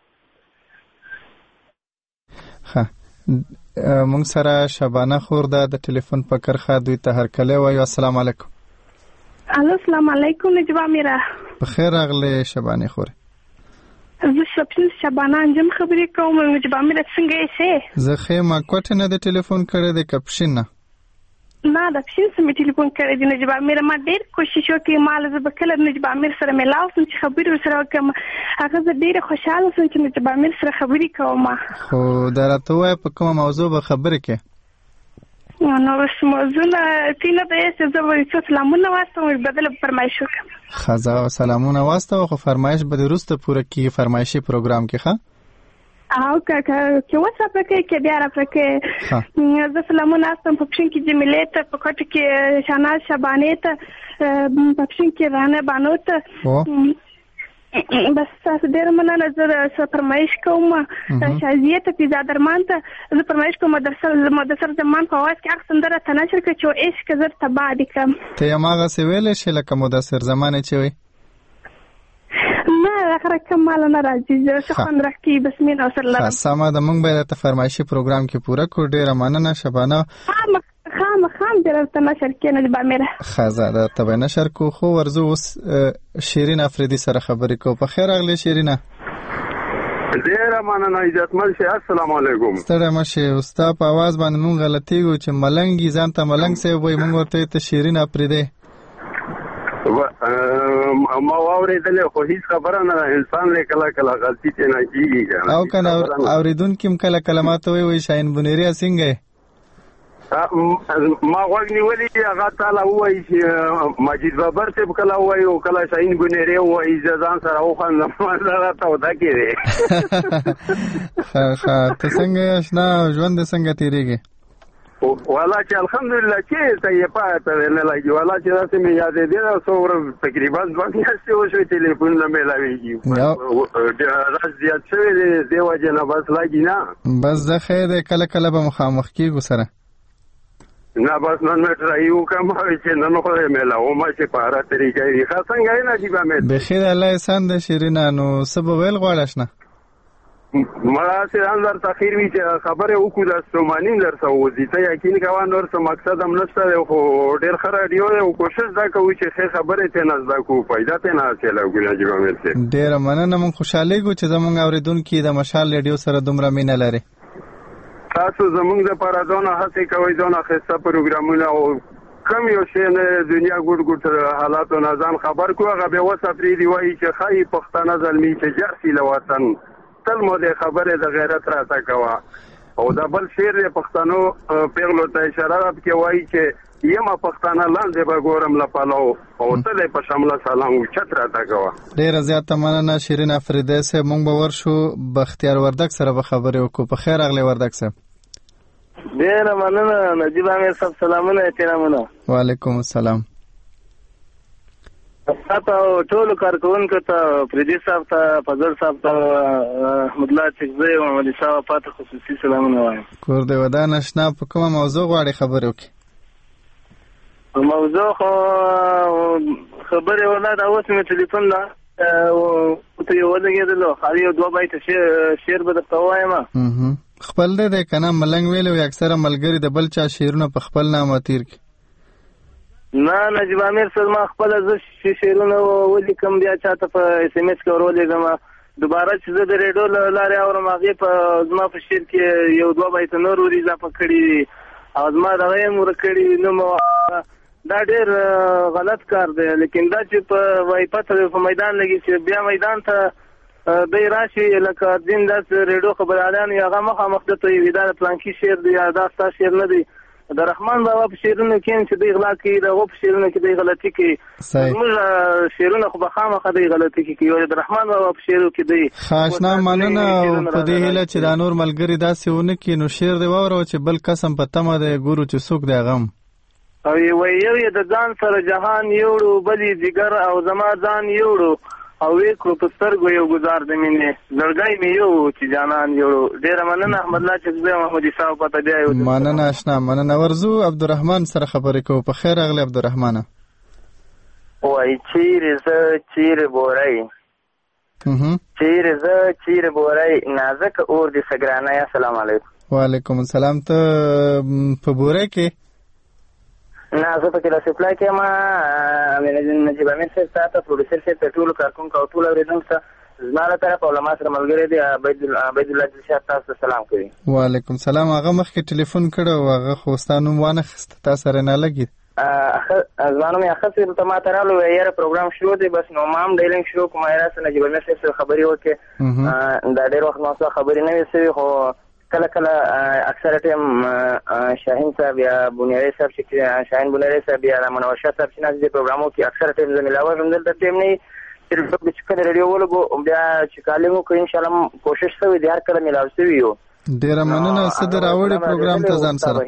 ښه مونږ سره شبانه خور ده د ټلیفون په کرښه. دوی ته هرکلی وایو. السلام علیکم. الو السلام علیکم نجیبه امیره. بخیر راغلی شبانه خور. زه شپین شبانه انجم خبرې کوم. نجیبه امیره څنګه یې سه؟ زه ښه ما کوټه نه د ټلیفون کړی دی کپشین نه نه د پښین سمې ټلیفون کړی دی نجیبه امیره. ما ډېر کوشش وکړ مال زه به کله نجیبه امیر سره ملاو سم چې خبرې ورسره وکړم. هغه زه ډېره خوشحاله سم چې نجیبه امیر سره خبرې کوم. خو دا راته ووایه په کومه موضوع به خبرې کوې؟ نو اوس موضوعونه تینه ده چې زه به څه سلامونه واستوم بدله فرمایش وکړم. ښه زه سلامونه واستوه خو فرمایش به د وروسته پوره کېږي فرمایشي پروګرام کې. ښه او که که اوس راپرکې کې بیا راپرکې زه سلامونه واستوم په پښین کې جمیلې ته په کوټه کې شهناز شبانې ته په پښین کې رانه بانو ته بس تاسو ډېر مننه. زه فرمایش کوم شازیه ته پیزا درمان ته زه فرمایش کوم مدثر زمان په اواز کې هغه سندره ته نشر کړه چې عشق زر تباه دي کړم. ته یې هماغسې ویلی شې لکه مدثر زمان یې چې وایي؟ نه هغه کم مال نه راځي. زه ښه خوند راکوي بس مینه ورسره لرم. سمه ده موږ به یې درته فرمایشي پروګرام کې پوره کړو. ډېره مننه شبانه. خامخا دې راته نشر کړې نجیبه امیره. ښه زه درته به نشر کړو. خو ورځو اوس شیرین افریدي سره خبرې کوو. په خیر راغلې شیرینه. ډېره مننه عزتمن شي. السلام علیکم. ستړی مه شې. ستا په اواز باندې مونږ غلطېږو چې ملنګ یې ځان ته ملنګ صاحب وایي مونږ ورته ته شیرین افریدی. ما واورېدلې خو هیڅ خبره نه ده. انسان له کله کله غلطي ته نه کېږي او که نه اورېدونکي هم کله کله ما ته وایي وایي شاهین بنیریا څنګه یې؟ ما غوږ نیولي هغه تاله ووایي چې مجید بابر صاحب کله ووایي او کله شاهین بنیریا ووایي زه ځان سره وخندم. دغه توده کې دی. ښه ښه ته څنګه یې اشنا ژوند دې څنګه تېرېږي؟ والا چې الحمدلله چې ته یې پاته نه لګي. والا چې داسې مې یادېدې ده څو ورځې تقریبا دوه میاشتې وشوې ټلیفون نه میلاوېږي. راز زیات شوی دی دې وجې نه بس لګي نه. بس زه خیر دی کله کله به مخامخ کېږو سره. نه بس نن مې ټرای وکړم چې نن خو یې میلاوم چې په هره طریقه یې ښه څنګه یې نجیب احمد؟ بخیر الله احسان ده شیرینه. نو څه به ویل غواړې اشنا؟ ما چې ان در تاخیر وی چې خبره وکړو د ستومانین درته وځي ته یقین کوه نور څه مقصد هم نشته خو ډېر ښه راډیو دی او کوشش دا کوو چې ښې خبرې ترې نه زده کړو پیدا ترې نه حاصله کړو نجیب احمد صاحب. ډېره مننه. موږ خوشحالېږو چې زموږ اورېدونکي د مشال ریډیو سره دومره مینه لري. تاسو زموږ دپاره دونه هڅې کوئ دونه ښایسته پروګرامونه او کم یو شی نه دنیا ګوټ ګوټ حالاتو نه ځان خبر کړو. هغه بې وسه پرېږدي وایي چې ښایي پښتانه زلمي چې جرسي له وطن تل مو د خبرې د غیرت راته کوه. او دا بل شعر د پښتنو پیغلو ته اشاره ده پکې وایي چې یمه پښتانه لاندې به ګورم له پلو او تل یې په شمله سلام اوچت راته کوه. ډېره زیاته مننه شیرین افریدی صاحب. موږ به ورشو بختیار وردک سره به خبرې وکړو. په خیر راغلی وردک صاحب. ډېره مننه نجیب امیر صاحب. سلامونه احترامونه. وعلیکم السلام. تاسو ټول کارکونکو ته پردي صاحب ته فضل صاحب ته احمد الله چکزی او محمد صاحب پات خصوصي سلامونه وایم. کور دې ودان آشنا. په کومه موضوع غواړې خبرې وکړي؟ موضوع خو خبرې ولا دا اوس مې ټلیفون نه ته یو ولګېدلو خالي یو دوه بایته شعر به درته ووایم. خپل دې دی که نه ملنګ ویلی وي اکثره ملګري د بل چا شعرونه په خپل نامه تیر کړي. نه نجیب امیر صاحب ما خپله زه شعرونه ولیکم بیا چاته په اس ام اس کې ورولېږم. دوباره چې زه د ریډیو له لارې اورم هغې په زما په شعر کې یو دوه بیته نور ور اضافه کړي دي او زما دغه یې ور کړي نو دا ډېر غلط کار دی. لیکن دا چې په وایي پته په میدان لګي چې بیا میدان ته دی راشي لکه دین داسې ریډیو خبريالان هغه مخامخ درته وي دا د پلانکي شعر دی یا دا ستا شعر نه دی. د رحمان بابا په شعرونو کې چې دی غلا کوي د هغو په شعرونو کې دی غلطي کوي. زموږ شعرونه خو به خامخا دی غلطي کوي. د رحمان بابا په شعرو کې دی خاشنا مننه او په دې هیله چې دا نور ملګري داسې ونه کړي نو شعر دی واورو چې بل قسم په تمه دی ګورو چې څوک دی غم او وی یو یې د ځان سره جهان یوړو بلې جګر او زما ځان یوړو او وې کړو په سترګو یو ګزار د مینې زړګی مې یو چې جانان یوړو. ډېره مننه احمد الله چې زه محمد عیسی پته بیا یو مننه اشنا مننه. ورزو عبدالرحمن سره خبرې کوو. په خیر راغلی عبدالرحمن. وای چیرې زه چیرې بورای چیرې زه چیرې بورای نازک اور دې سګرانه. السلام علیکم. وعلیکم السلام. ته په بورای کې نه زه په کې لا سپلای کې ما نجیب امیر صاحب ته پروډوسر صاحب ته ټولو کارکونکو او ټولو اورېدونکو ته زما له طرفه او له ما سره ملګری دی عبید الله دلشاد تاسو ته سلام کوي. وعلیکم سلام. هغه مخکې ټلیفون کړی او هغه خو ستا نوم وانخیست تا سره نه لګېد. زما نوم یې اخیستی دلته ما ته راغلو یاره پروګرام شروع دی بس نو ما هم ډیلینګ شروع کړو. ما یې راسه نجیب امیر صاحب سره خبرې وکړې دا ډېر وخت ما سره خبرې نه وې سوي خو کله کله اکثره ټایم شاهین صاحب یا بنیاري صاحب چې شاهین بنیاري صاحب یا منور شاه صاحب چې ناست دي پروګرامو کې اکثره ټایم زه ملاوږم. دلته ټایم نه وي چې کله ریډیو ولګو بیا چې کالم وکړو انشاءالله کوشش سوی دی هر کله ملاو سوي یو. ډېره مننه. څه د راوړې پروګرام ته ځان سره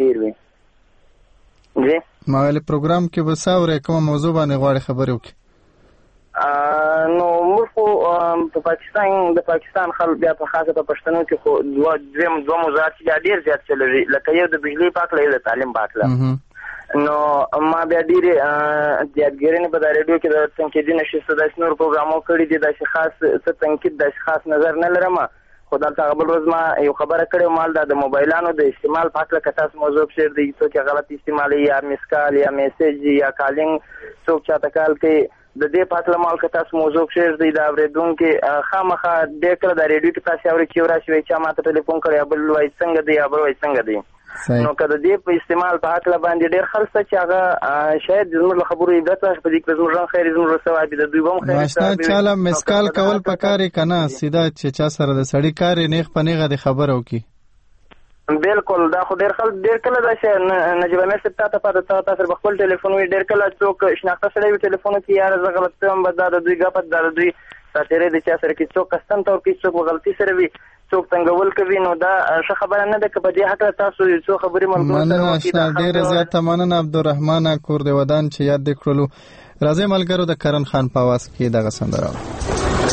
جی ما ویلې پروګرام کې به څه اورې کومه موضوع باندې غواړې خبرې وکړې؟ نو موږ خو په پاکستان د پاکستان خلک بیا په خاصه په پښتنو کې خو دوه دویم دوه موضوعات چې ډېر زیات چلوي لکه یو د بجلي پاکله یو د تعلیم پاکله. نو ما بیا ډېرې یادګیرنې په دا ریډیو کې د تنقیدي نشسته داسې نور پروګرامو کړي دي داسې خاص څه تنقید داسې خاص نظر نه لرم خو دلته هغه بل ورځ ما یو خبره کړې مال دا د موبایلانو د استعمال په هکله که تاسو موضوع پرېږدئ څوک یې غلط استعمالوي یا مسکال یا میسیج یا کالینګ څوک چاته کال کوي د دې په هکله مال که تاسو موضوع پرېږدئ د اورېدونکي خامخا ډېر کله دا ریډیو کې تاسې اورئ چې یو راشي وایي چا ما ته ټلیفون کړی یا بل وایي څنګه دی یا بل وایي څنګه دی. نو که د دې په استعمال په هکله باندې ډېر خلک شته چې هغه شاید زموږ له خبرو عبرت واخلي په دې کې زموږ ژوند خیر زموږ ثواب وي د دوی به هم خیر ماشنا چاله مسکال کول پکار یې که نه سیده چې چا سره د سړي کار یې نیغ په نیغه دې خبره وکړي. بالکل دا خو ډېر خلک ډېر کله داسې نجیب امیر صاحب تا ته پاته تا تا سره به خپل ټلیفون وي ډېر کله څوک شناخته سړی وي ټلیفون کې یاره زه غلط شوم بس دا د دوی ګپت دا د دوی ساتېری د چا سره کې څوک قصدن طور کوي څوک به غلطي سره وي څوک تنګول کوي نو دا ښه خبره نه ده که په دې هکله تاسو یو څو خبرې ملګرو سره مننه ډېره زیاته مننه عبدالرحمن کور د ودان چې یاد دې کړلو. راځئ ملګرو د کرن خان په اواز کې دغه سندره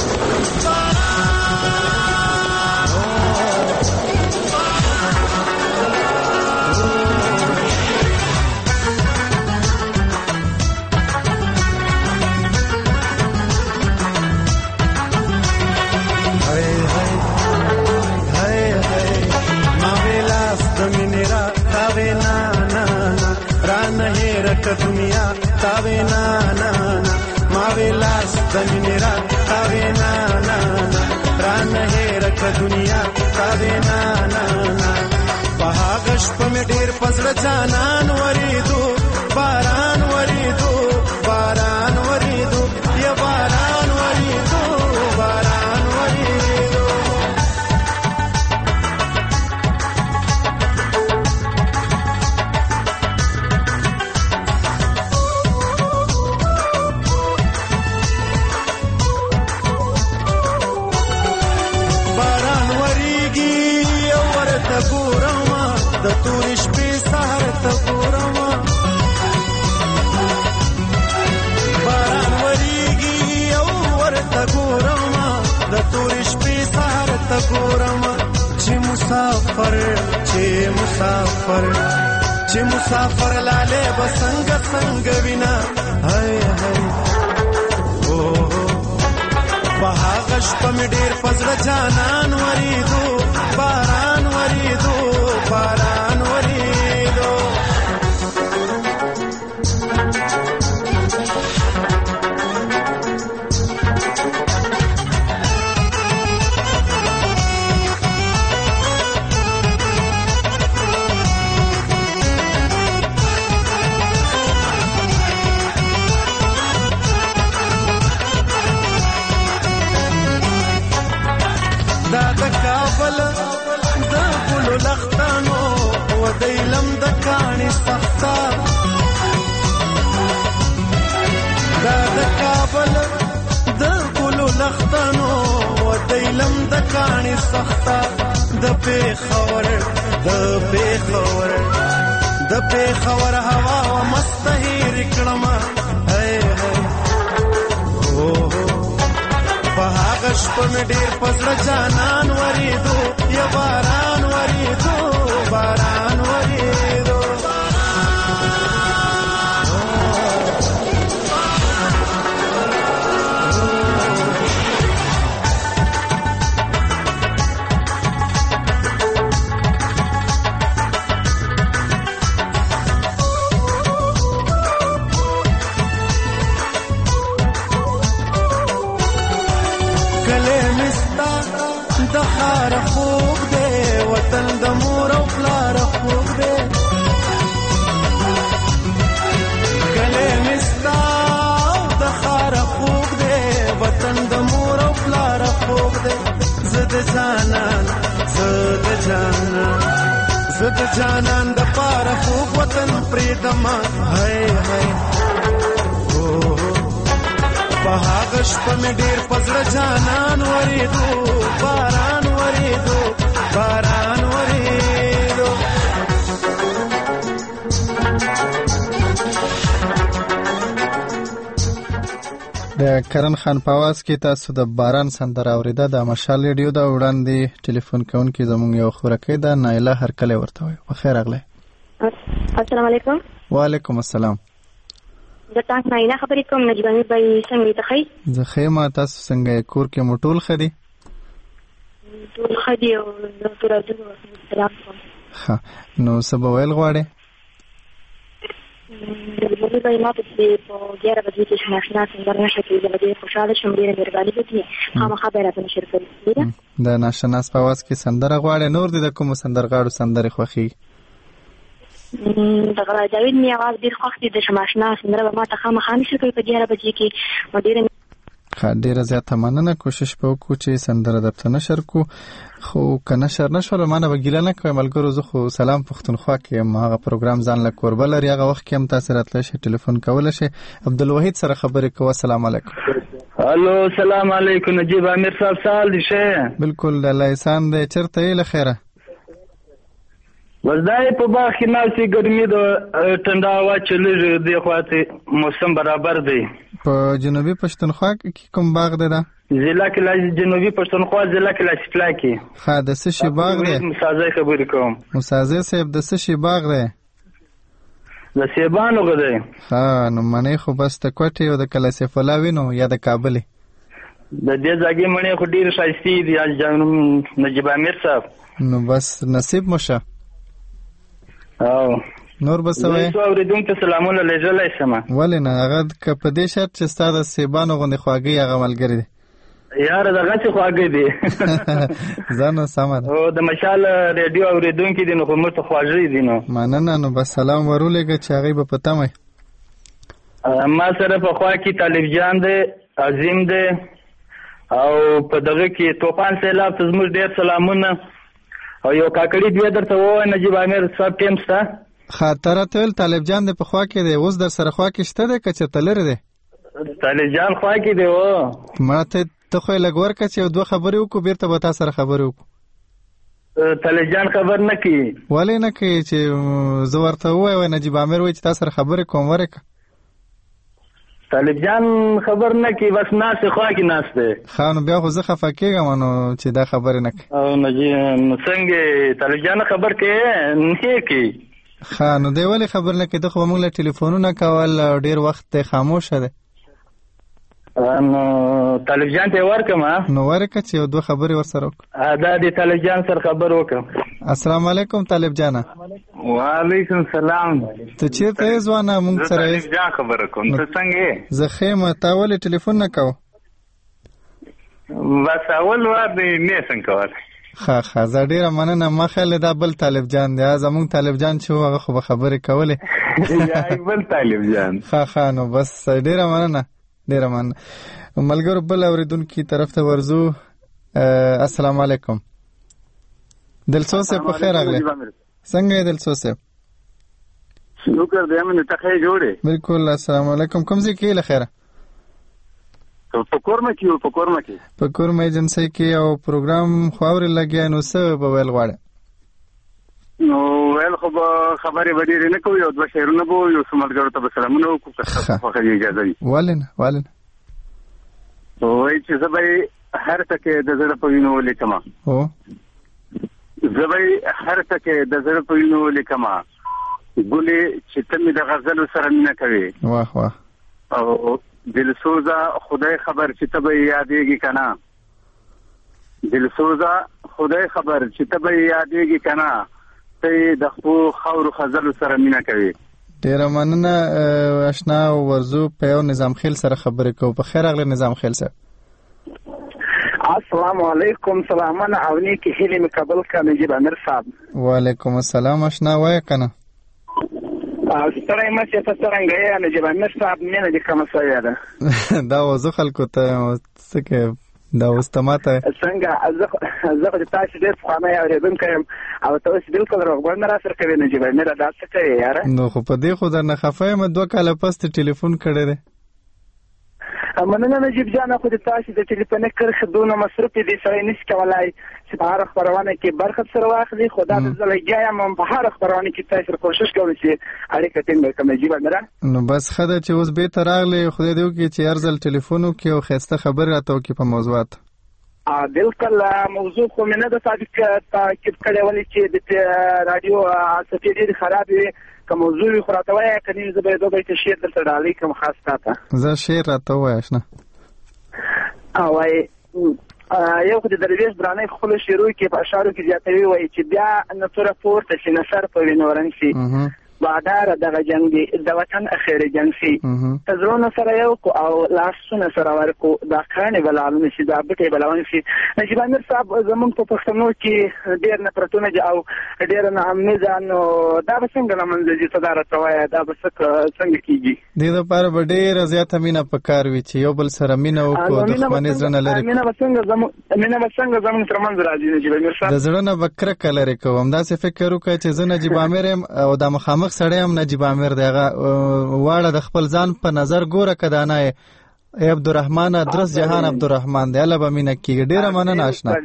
دنیا تاوی نا نا نا ماوی لاس دمینی را تاوی نا نا نا ران هیرک دنیا تاوی نا نا نا بهاغش په ډیر پزړه جانان وریدو باران وریدو باران وریدو یا باران وریدو باران وریدو د تورې شپې سهار ته ګورم باران وریږي او ورته ګورم د تورې شپې سهار ته ګورم چې مسافر چې مسافر چې مسافر لاله به څنګه څنګه وینا هاي هاي او بهاغه شپه مې ډېر پزړه جانان وریدو باران وریدو باران وریدو دا د کابل د ګلو لختانو و دیلم د کاڼي سخته دا د کابل د ګلو لختانو و دیلم د کاڼي سخته د پیښور د پیښور د پیښور هوا و مستهیر کړم هي هي او په هغه شپه مې ډېر په زړه جانان ورېدو یا باران ورېدو باران ورېدو جانان زد جانان زد جانان د پاره خوب وطن پریدما هاي هاي او په هغه شپه مې ډېر په زړه جانان ورېدو باران ورېدو باران ورېدو د کرن خان پاواز کې تاسو د باران سندره اوریده د مشال ریډیو دا وړاندې ټلیفون کوونکی زموږ یو خورکې ده نایله هرکلی ورته وایي په خیر راغلی السلام علیکم وعلیکم السلام زه تاسو نایله خبرې کوم نجیب امیر بای څنګه ته ښه زه ښه یم تاسو څنګه کور کې مو ټول ښه دي ټول ښه دي او زه ټول راځم سلام کوم ښه نو څه به ویل غواړې مولوي بای ما په ګیاره بجې کې شناشنا سندره نشه کوي زه به ډېر خوشحاله شم ډېره مهرباني وکړي خامخا به یې راته نشر کړي د ناشناس په اواز کې سندره غواړې نور دې د کومو سندرغاړو سندرې خوښېږي د غلا جاوید مې اواز ډېر خوښ دی د شماشنا سندره به ما ته خامخا نشر کوي په ګیاره بجې کې نو ډېره ښه ډېره زیاته مننه کوشش به وکړو چې سندره درته نشر کړو خو که نشر نه شول ما نه به ګیله نه کوئ ملګرو زه خو سلام پښتونخوا کې یم هغه پروګرام ځان له کوربه لري هغه وخت کې هم تاسې راتلی شئ ټلیفون کولی شئ عبدالوحید سره خبرې کوه السلام علیکم الو سلام علیکم نجیب امیر صاحب سال دی شه بالکل الله احسان دی چېرته یې له خیره بس دا یې په باغ کې ناستې ګرمي د ټنډه هوا چې لږ دې خواته موسم برابر دی په جنوبي پښتونخوا کې کوم باغ دی دا ضلع کې جنوبي پښتونخوا ضلع کې لاسفلا کې ښه د څه شي باغ دی مسازی خبرې کوم مسازی صاحب د څه شي باغ دی د سیبانو غو دی ښه نو منې خو بس د کوټې او د کلاسف الله وینو یا د کابلې د دې ځای منې خو ډېر ښایستې دي جان نجیب امیر صاحب نو بس نصیب مو شه او نور بسوي زه اوریدونکو ته سلامونه لېږلی شم ولې نه هغه که په دې شرط چې ستا د سیبانو غوندې خواږی هغه ملګري دی یاره دغسې خواږی دی زه نو سمه ده او د مشال ریډیو اوریدونکي دي نو خو موږ ته خواږی دي نو مننه نو بس سلام ورولېږه چې هغوی به په تمه ما سره په خوا کې طالب جان دی عظیم دی او په دغه کې توپان سیلاب ته زموږ ډېر سلامونه او یو کاکړي دوی درته ووایه نجیب امیر صاحب ټیم شته ښه ته راته ویل طالب جان دی په خوا کې دی اوس در سره خوا کې شته دی که چېرته لرې دی طالب جان خوا کې دی او ما ته ته خو یې لږ ورکړه چې یو دوه خبرې وکړو بېرته به تا سره خبرې وکړو طالب جان خبر نه کوي ولې نه کوي چې زه ورته ووایم نجیب امیر وایي چې تا سره خبرې کوم ورکړه طالب جان خبر نه کوي بس ناستې خوا کې ناست دی ښه نو بیا خو زه خفه کېږم نو چې دا خبرې نه کوي او نو څنګه طالب جان خبر کوي نه کوي ښه نو دی ولې خبر نه کوي ده خو به موږ له ټلیفونونه کول ډېر وخت دی خاموشه دی نو طالب جان ته یې ورکړم نو ورکړه چې یو دوه خبرې ورسره وکړه دا د طالب جان سره خبر وکړم السلام علیکم طالب جانه وعلیکم سلام ته چېرته یې ځوانه موږ سره زه طالب جان خبره کوم ته څنګه یې زه ښه یم تا ولې ټلیفون نه کوو بس اول وار دی نه څنګه کولی ښه ښه زه ډېره مننه ما خیال دا بل طالب جان دی زموږ طالب جان چې و هغه خو به خبرې کولې بل طالب جان ښه ښه نو بس ډېره مننه ډېره مننه ملګرو بل اورېدونکي طرف ته ورځو السلام علیکم. دلسوز صاحب په خیر راغلی. څنګه یې دلسوز صاحب؟ شکر دی امن ته خیر جوړې. بالکل. السلام علیکم. کوم ځای کې لخيره؟ په کورما کې په کورما کې په کورما ایجنسی کې او پروګرام خواوري لګیا نو څه په ویل غواړي؟ نو ویل خو خبرې وړي نه کوي او د شهرونو بو یو سملګرو ته سلامونه وکړه په خو اجازه دی. ولن ولن وای چې زبې هر تکه د زړه په وینو لیکما. هو زبې هر تکه د زړه په وینو لیکما. ګولې چې تمه د غزل سره نه کوي. واه واه. او دلسوزا خدای خبر چې ته به یادېږي کنه. دلسوزا خدای خبر چې ته به یادېږي کنه. ته د خو خور خزل سره مینا کوي. ډیر مننه آشنا ورزو په یو نظام خیل سره خبرې کوو. په خیر اغله نظام خیل سره. السلام علیکم. سلامونه او نیکی هیله می قبول کړه نجیب امیر صاحب. وعلیکم السلام آشنا وای کنه. ستړی مې چې تاسو څنګه یې نجیب امیر صاحب مینه دې کوم څه ده؟ دا وځو خلکو ته څه کې دا واستماته څنګه زه زه تاسو دې څنګه یې اوریدونکم او تاسو بالکل رغبت را سره کوي نجیب امیر دا څه کوي یاره؟ نو خو په دې خو در نه خفای م دوه کاله پست ټلیفون کړی دی. مننه نجیب جان خو د تاسو د ټلیفون کرخه دونه مصرف دي سره نس کولای چې په هر خبرونه کې برخه سره واخلي. خدا دې زلګیا م په هر خبرونه کې تاسو کوشش کوئ چې اړیکه ټینګ کړئ نجیب امیر. نو بس خدای چې اوس به تراغلی خدای دې وکړي چې ارزل ټلیفون وکړي او خسته خبر راته وکړي په موضوعات. ا بالکل موضوع خو مینه د صادق تاکید کړي ولې چې د رادیو سفیری خراب وي. که موضوع خراته وای کني زبې دوی ته شیر درته ډالې کوم خاص تاته زه شیر راته وای آشنا. او وای یو خو د درویش درانه خپل شیرو کې په اشعارو کې زیاتوي وای چې بیا نصره پورته شي نصر په وینورن شي بعدار دغه جنگ دی د وطن اخیری جنگ شي تزرونه سره یو او لاسونه سره ورکو دا کانه بلالونه شي دا بټي بلونه شي. نجیب امیر صاحب زمونږ په پښتنو کې ډیر نفرتونه او ډیر نه امنیزان دا به څنګه لمنځه دي صدارت وای دا به څنګه کیږي؟ دې لپاره ډیر زیات مینه پکار وي چې یو بل سره مینه وکړو د خپل ځنه لري. مینه څنګه زمو مینه څنګه زمونږ ترمنځ راځي نجیب امیر صاحب؟ د زړه نه بکره کلر کوم دا څه فکر وکړ چې زه نجیب امیر او د مخامخ سړی هم نجیب امیر دغه واړه د خپل ځان په نظر ګوره کدانه ای عبدالرحمن درس جهان عبدالرحمن دی الله به مینه کیږي. ډیره مننه آشنا.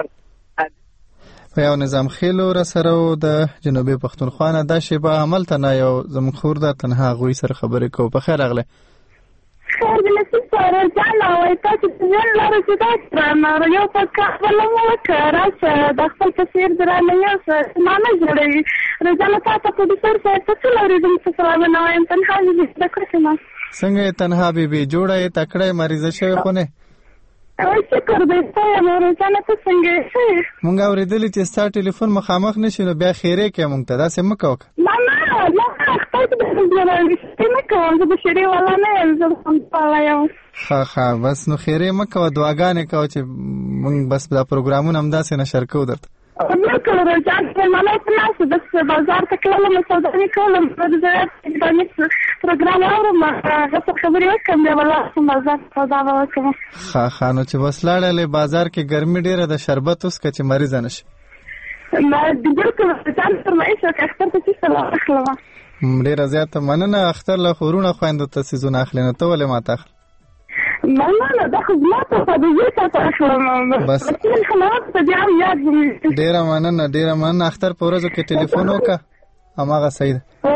په یو نظام خیلو را سره د جنوبي پښتونخوا نه د شیبه عمل ته نه یو زموږ خور د تنها غوي سره خبرې کوو. په خیر اغله خیر دې نصیب سره ځاله وای تاسو ځل لاره چې تاسو نه یو پکا ولمو وکړه د خپل تصویر درانه یو څه ما نه جوړوي رجاله تاسو په دې سره تاسو لري د سلام نه وایم تنها دې د کښنه څنګه تنها بیبي جوړه تکړه مریضه شوی خو نه او شکر دې ته مې رجاله ته څنګه شي مونږ اوریدل چې ستا ټلیفون مخامخ نشي نو بیا خیره کې مونږ ته دا سم مکو نه نه نه تاسو دې نه کوم زه بشری ولا نه زه هم پالایم. ها ها بس نو خیره مکو دعاګانې کو چې مونږ بس دا پروګرامونه هم داسې نشر کوو درته. بالکل رجعت مالا تناسب بس بازار تكلم السوداني كلهم بدأت برنامج أورما غصب خبري وكم ده والله في بازار سوداء وكم. خا خانو چې وسلاړه له بازار کې ګرمي ډیره د شربت اوس کچ مریض نشي. ما بالکل رجعت معيشة اخترت تشتغل أخلوا. ډیره زیاته مننه اختر له خورونه خويندو ته سيزونه اخلنه ته ولې ما تاخ. ما لا ده خدمات فضيلة أخلوا. بس. الخلاص تبيع ياد. ډیره مننه ډیره مننه اختر په ورځو کې ټلیفون وکا اماغه سید.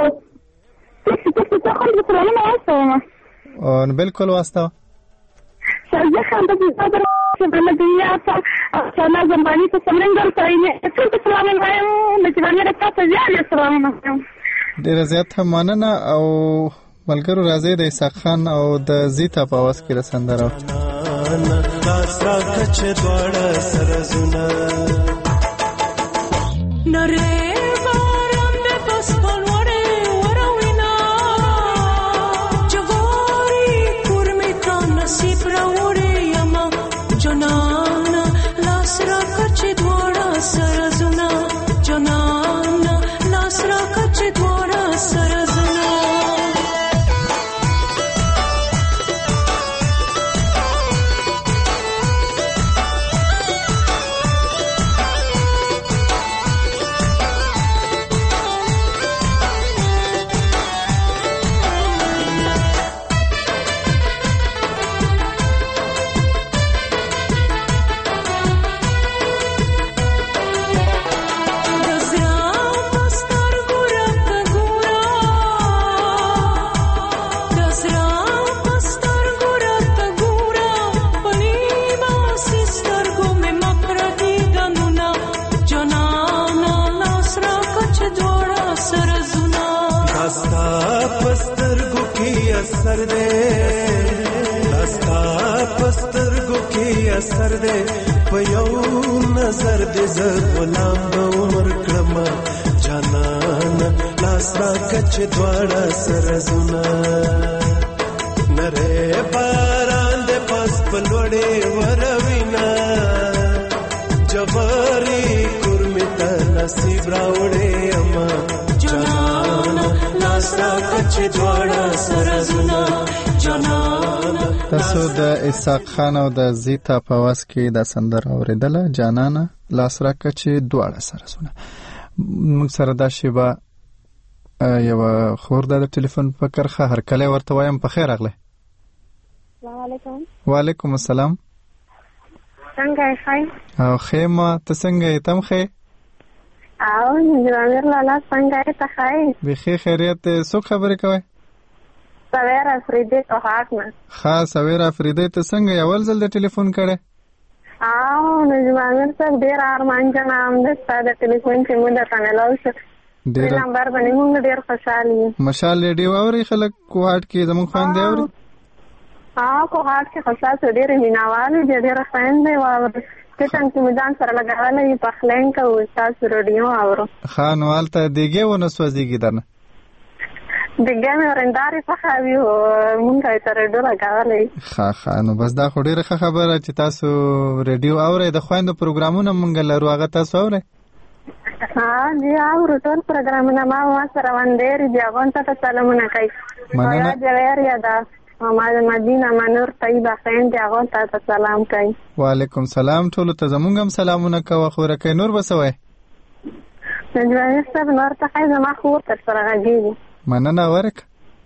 تاخذ بطريقة واسطة. او بالکل واسطة. شجع خان تبي بالمديات أنا زماني تسمرين قلتيني كنت سلامي معهم نجيبني ركعت زيادة سلامي معهم. ډیره زیاته مننه او ملګرو راځي د اسحاق خان او د زیتا په واس کې رسندره داسرا کچ دوړ سرزونه نره بارم د پسپل وره وروینا جواری کورمی تا نصیب راوړې یما جنان لاسرا کچ دوړ سرزونه جنان لاسرا کچ دوړ سرزونه اثر دے دستا پسترګو کې اثر دے په یو نظر دې ز غلام د عمر کړم جانان لاس را کچ دواړه سرزونه نره باران دې پس پلوړې وروینا جبري کورمت نصیب راوړې اما جانان لاس را کچ دواړه سرزونه جانان. تاسو د اسحاق خان او د زیتا په واس کې د سندره اوریدله جانانه لاس راکه چې دواړه سره سونه. موږ سره دا شیبه یو خور د ټلیفون په کرخه هر کله ورته وایم په خیر اغله. السلام علیکم. وعلیکم السلام. څنګه یې؟ او خیمه ته څنګه یې؟ تم خې؟ او نجوامیر لالا څنګه یې؟ ته ښه؟ بخیر خیریت. څوک خبرې کوي؟ سویر افریدی تو حق نه. ها سویر افریدی ته څنګه اول ځل د ټلیفون کړه؟ او نجوامیر صاحب ډیر ارمان جنام د ستاسو ټلیفون چې موږ ته نه لاوشه. ډیر نمبر باندې موږ ډیر خوشاله یو. مشال ریډیو اوري خلک کوهات کې زموږ خوان دی اوري؟ ها کوهات کې خوشاله ډیر میناوال دي ډیر خوان دی او کتن کې مدان سره لګاولې په خلنګ او تاسو ریډیو اورو. خانوال ته دیګه ونه سوځيږي درنه. دیګه مې ورنداري په خاوي او مونږ ته ریډیو لګاولې. ښه ښه نو بس دا خو ډیره ښه خبره چې تاسو ریډیو اورئ. د خويندو پروګرامونه مونږ لرو هغه تاسو اورئ؟ ها جی اورو ټول پروګرامونه ما ما سره وندې دی هغه ته سلامونه کوي. مننه جوړیا دا ما مدینه منور طیبه خین دی هغه ته سلام کوي. وعلیکم سلام. ټول ته زمونږ هم سلامونه کوه. خو رکه نور بسوي نجوایي صاحب نور ته خیزه ما خو تر سره غږیږي. مننه ورک.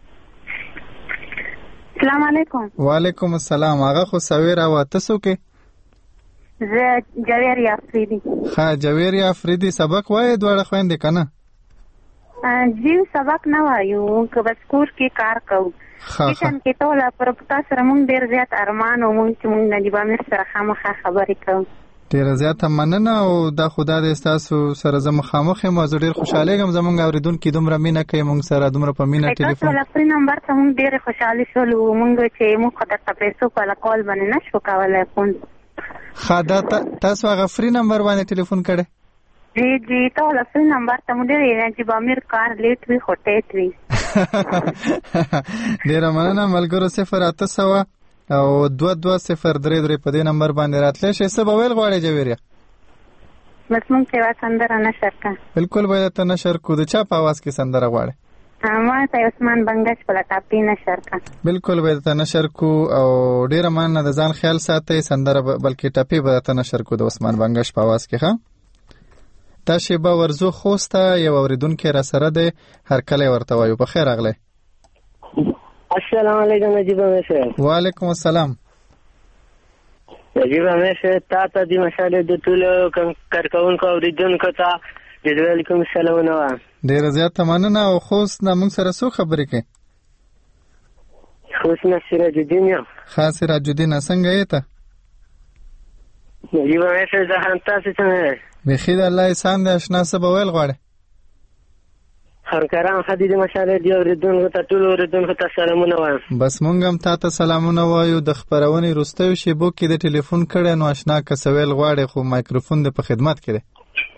السلام علیکم. وعلیکم السلام. هغه خو سویر او تاسو کې زه جویریا افریدی. ها جویریا افریدی سبق وایي دواړه خويندې کنه؟ جیو سبق نه وایو که بس کور کې کار کوو. کچن کې ټول پر پتا سره مونږ ډیر زیات ارمان او مونږ چې مونږ نجیب امیر سره خامخا خبرې کوو. ډیر زیات مننه او دا خدا دې تاسو سره زموږ خامخې موضوع ډیر خوشاله یم. زموږ اوریدونکو دومره مینه کوي مونږ سره دومره په مینه ټلیفون. تاسو خپل نمبر ته مونږ ډیر خوشاله شول مونږ چې مونږ ته پیسو په کال باندې نشو کولای فون. خدا تاسو هغه فری نمبر باندې ټلیفون کړه؟ جی جی ټول فری نمبر ته مونږ ډیر نجیب امیر کار لیټ وی هټیټ وی. ډیر مننه ملګرو. صفر اته سوه او دو دو صفر درې درې په دې نمبر باندې راتلی شي. څه به ویل غواړې جویریا؟ بس مونږ ته یوه سندره نشر کړه. بالکل باید ته نشر کړو. د چا په اواز کې سندره غواړې؟ ما ته عثمان بنګش په ټاپي نشر کړه. بالکل باید ته نشر کړو او ډیره مننه. د ځان خیال ساتئ. سندره بلکې ټاپي به ته نشر کړو د عثمان بنګش په اواز کې. ښه دا شیبه ورزو خوسته یو اوریدونکی را سره دی هر کله ورته وایو. په خیر اغله. السلام علیکم نجیب امیر صاحب. وعلیکم السلام. نجیب امیر صاحب تا ته د مشاله د ټول کارکونکو اوریدونکو ته د وعلیکم السلام نو. ډیر زیات مننه. او خوست نه موږ سره څو خبرې کوي؟ خوست نه سراج الدین یم. خاص سراج الدین څنګه یې ته؟ نجیب امیر صاحب زه هم تاسو څنګه بخیر الله احسان دې اشنا څه به ویل غواړې؟ هرکرام حدید مشاله دی اوریدونکو ته ټول اوریدونکو ته سلامونه وایم. بس مونږ هم تاسو سلامونه وایو. د خبرونې وروستیو شیبو کې د ټلیفون کړه نو آشنا که سویل غواړي خو مایکروفون دې په خدمت کې دی.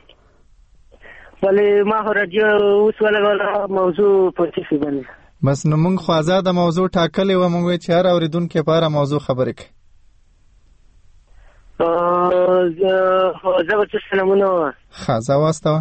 ولې ما هو رادیو اوس ولګوله موضوع پوښتنه باندې. بس نو مونږ خو آزاد موضوع ټاکلې و. مونږ چې هر اوریدونکو په اړه موضوع خبرې کوي. ا زه به سلامونه وایم. ښه زه واستوه.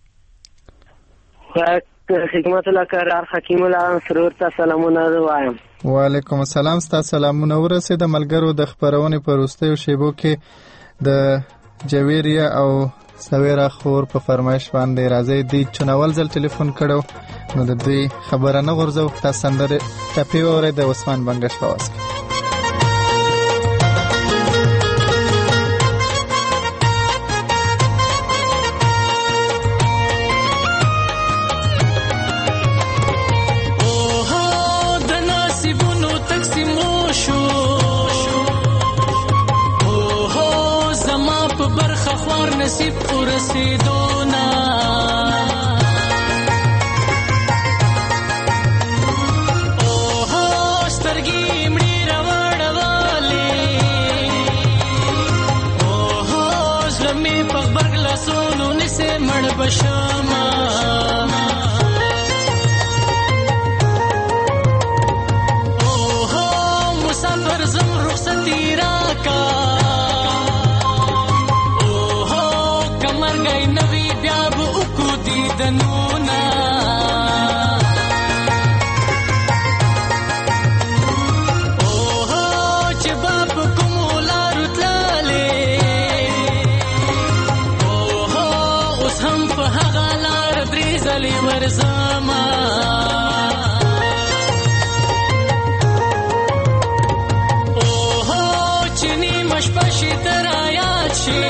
خدمت الله کرار حکیم الله سرور ته سلامونه وایم. وعلیکم السلام. ستاسو سلامونه ورسېده ملګرو. د خبرونې په وروستیو شیبو کې د جویریا او سویرا خور په فرمایش باندې راځي. دوی چنول ځل ټلیفون کړو نو د دوی خبره نه غورځو. تاسو سندره ټپي وره د عثمان بنګش په واس کې. نصیب ورسېدونا اوه مړ بشما اوه مسافر زم رخصتی راکا اوه کمر گئی نوی بیا به وکو دیدنونه ورزما اوه چنی مشپشی درایات شي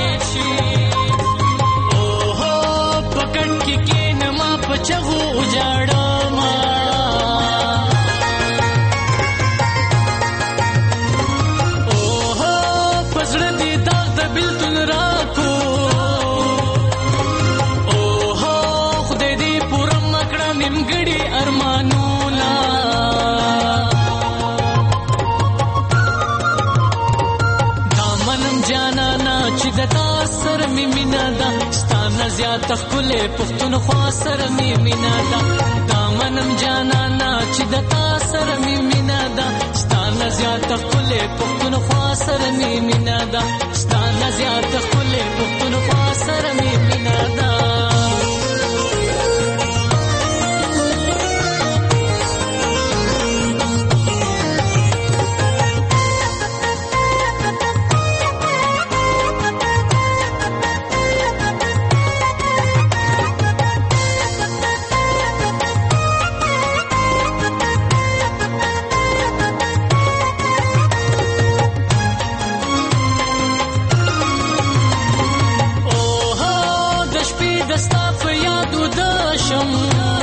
اوه پکټ کې کین ما پچغو اجاړم اوه پزړه دې داغ د بلتون راکو نیمګړي ارمانونه دامنم جانانا چې د تا سره مې مینا ده ستانه زیات ښکلې پښتونخوا سره مې مینا ده دامنم جانانا چې د تا سره مې مینا ده ستانه زیات ښکلې پښتونخوا سره مې مینا ده ستانه زیات ښکلې پښتونخوا سره مې مینا ده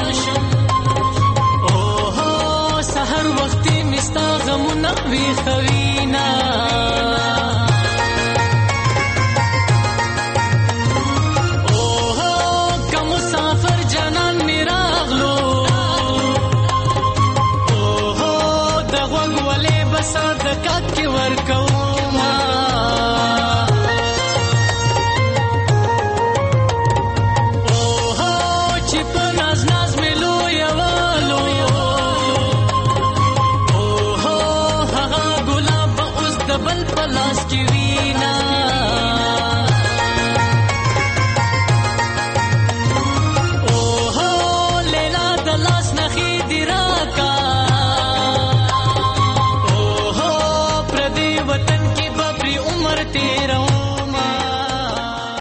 وی خوي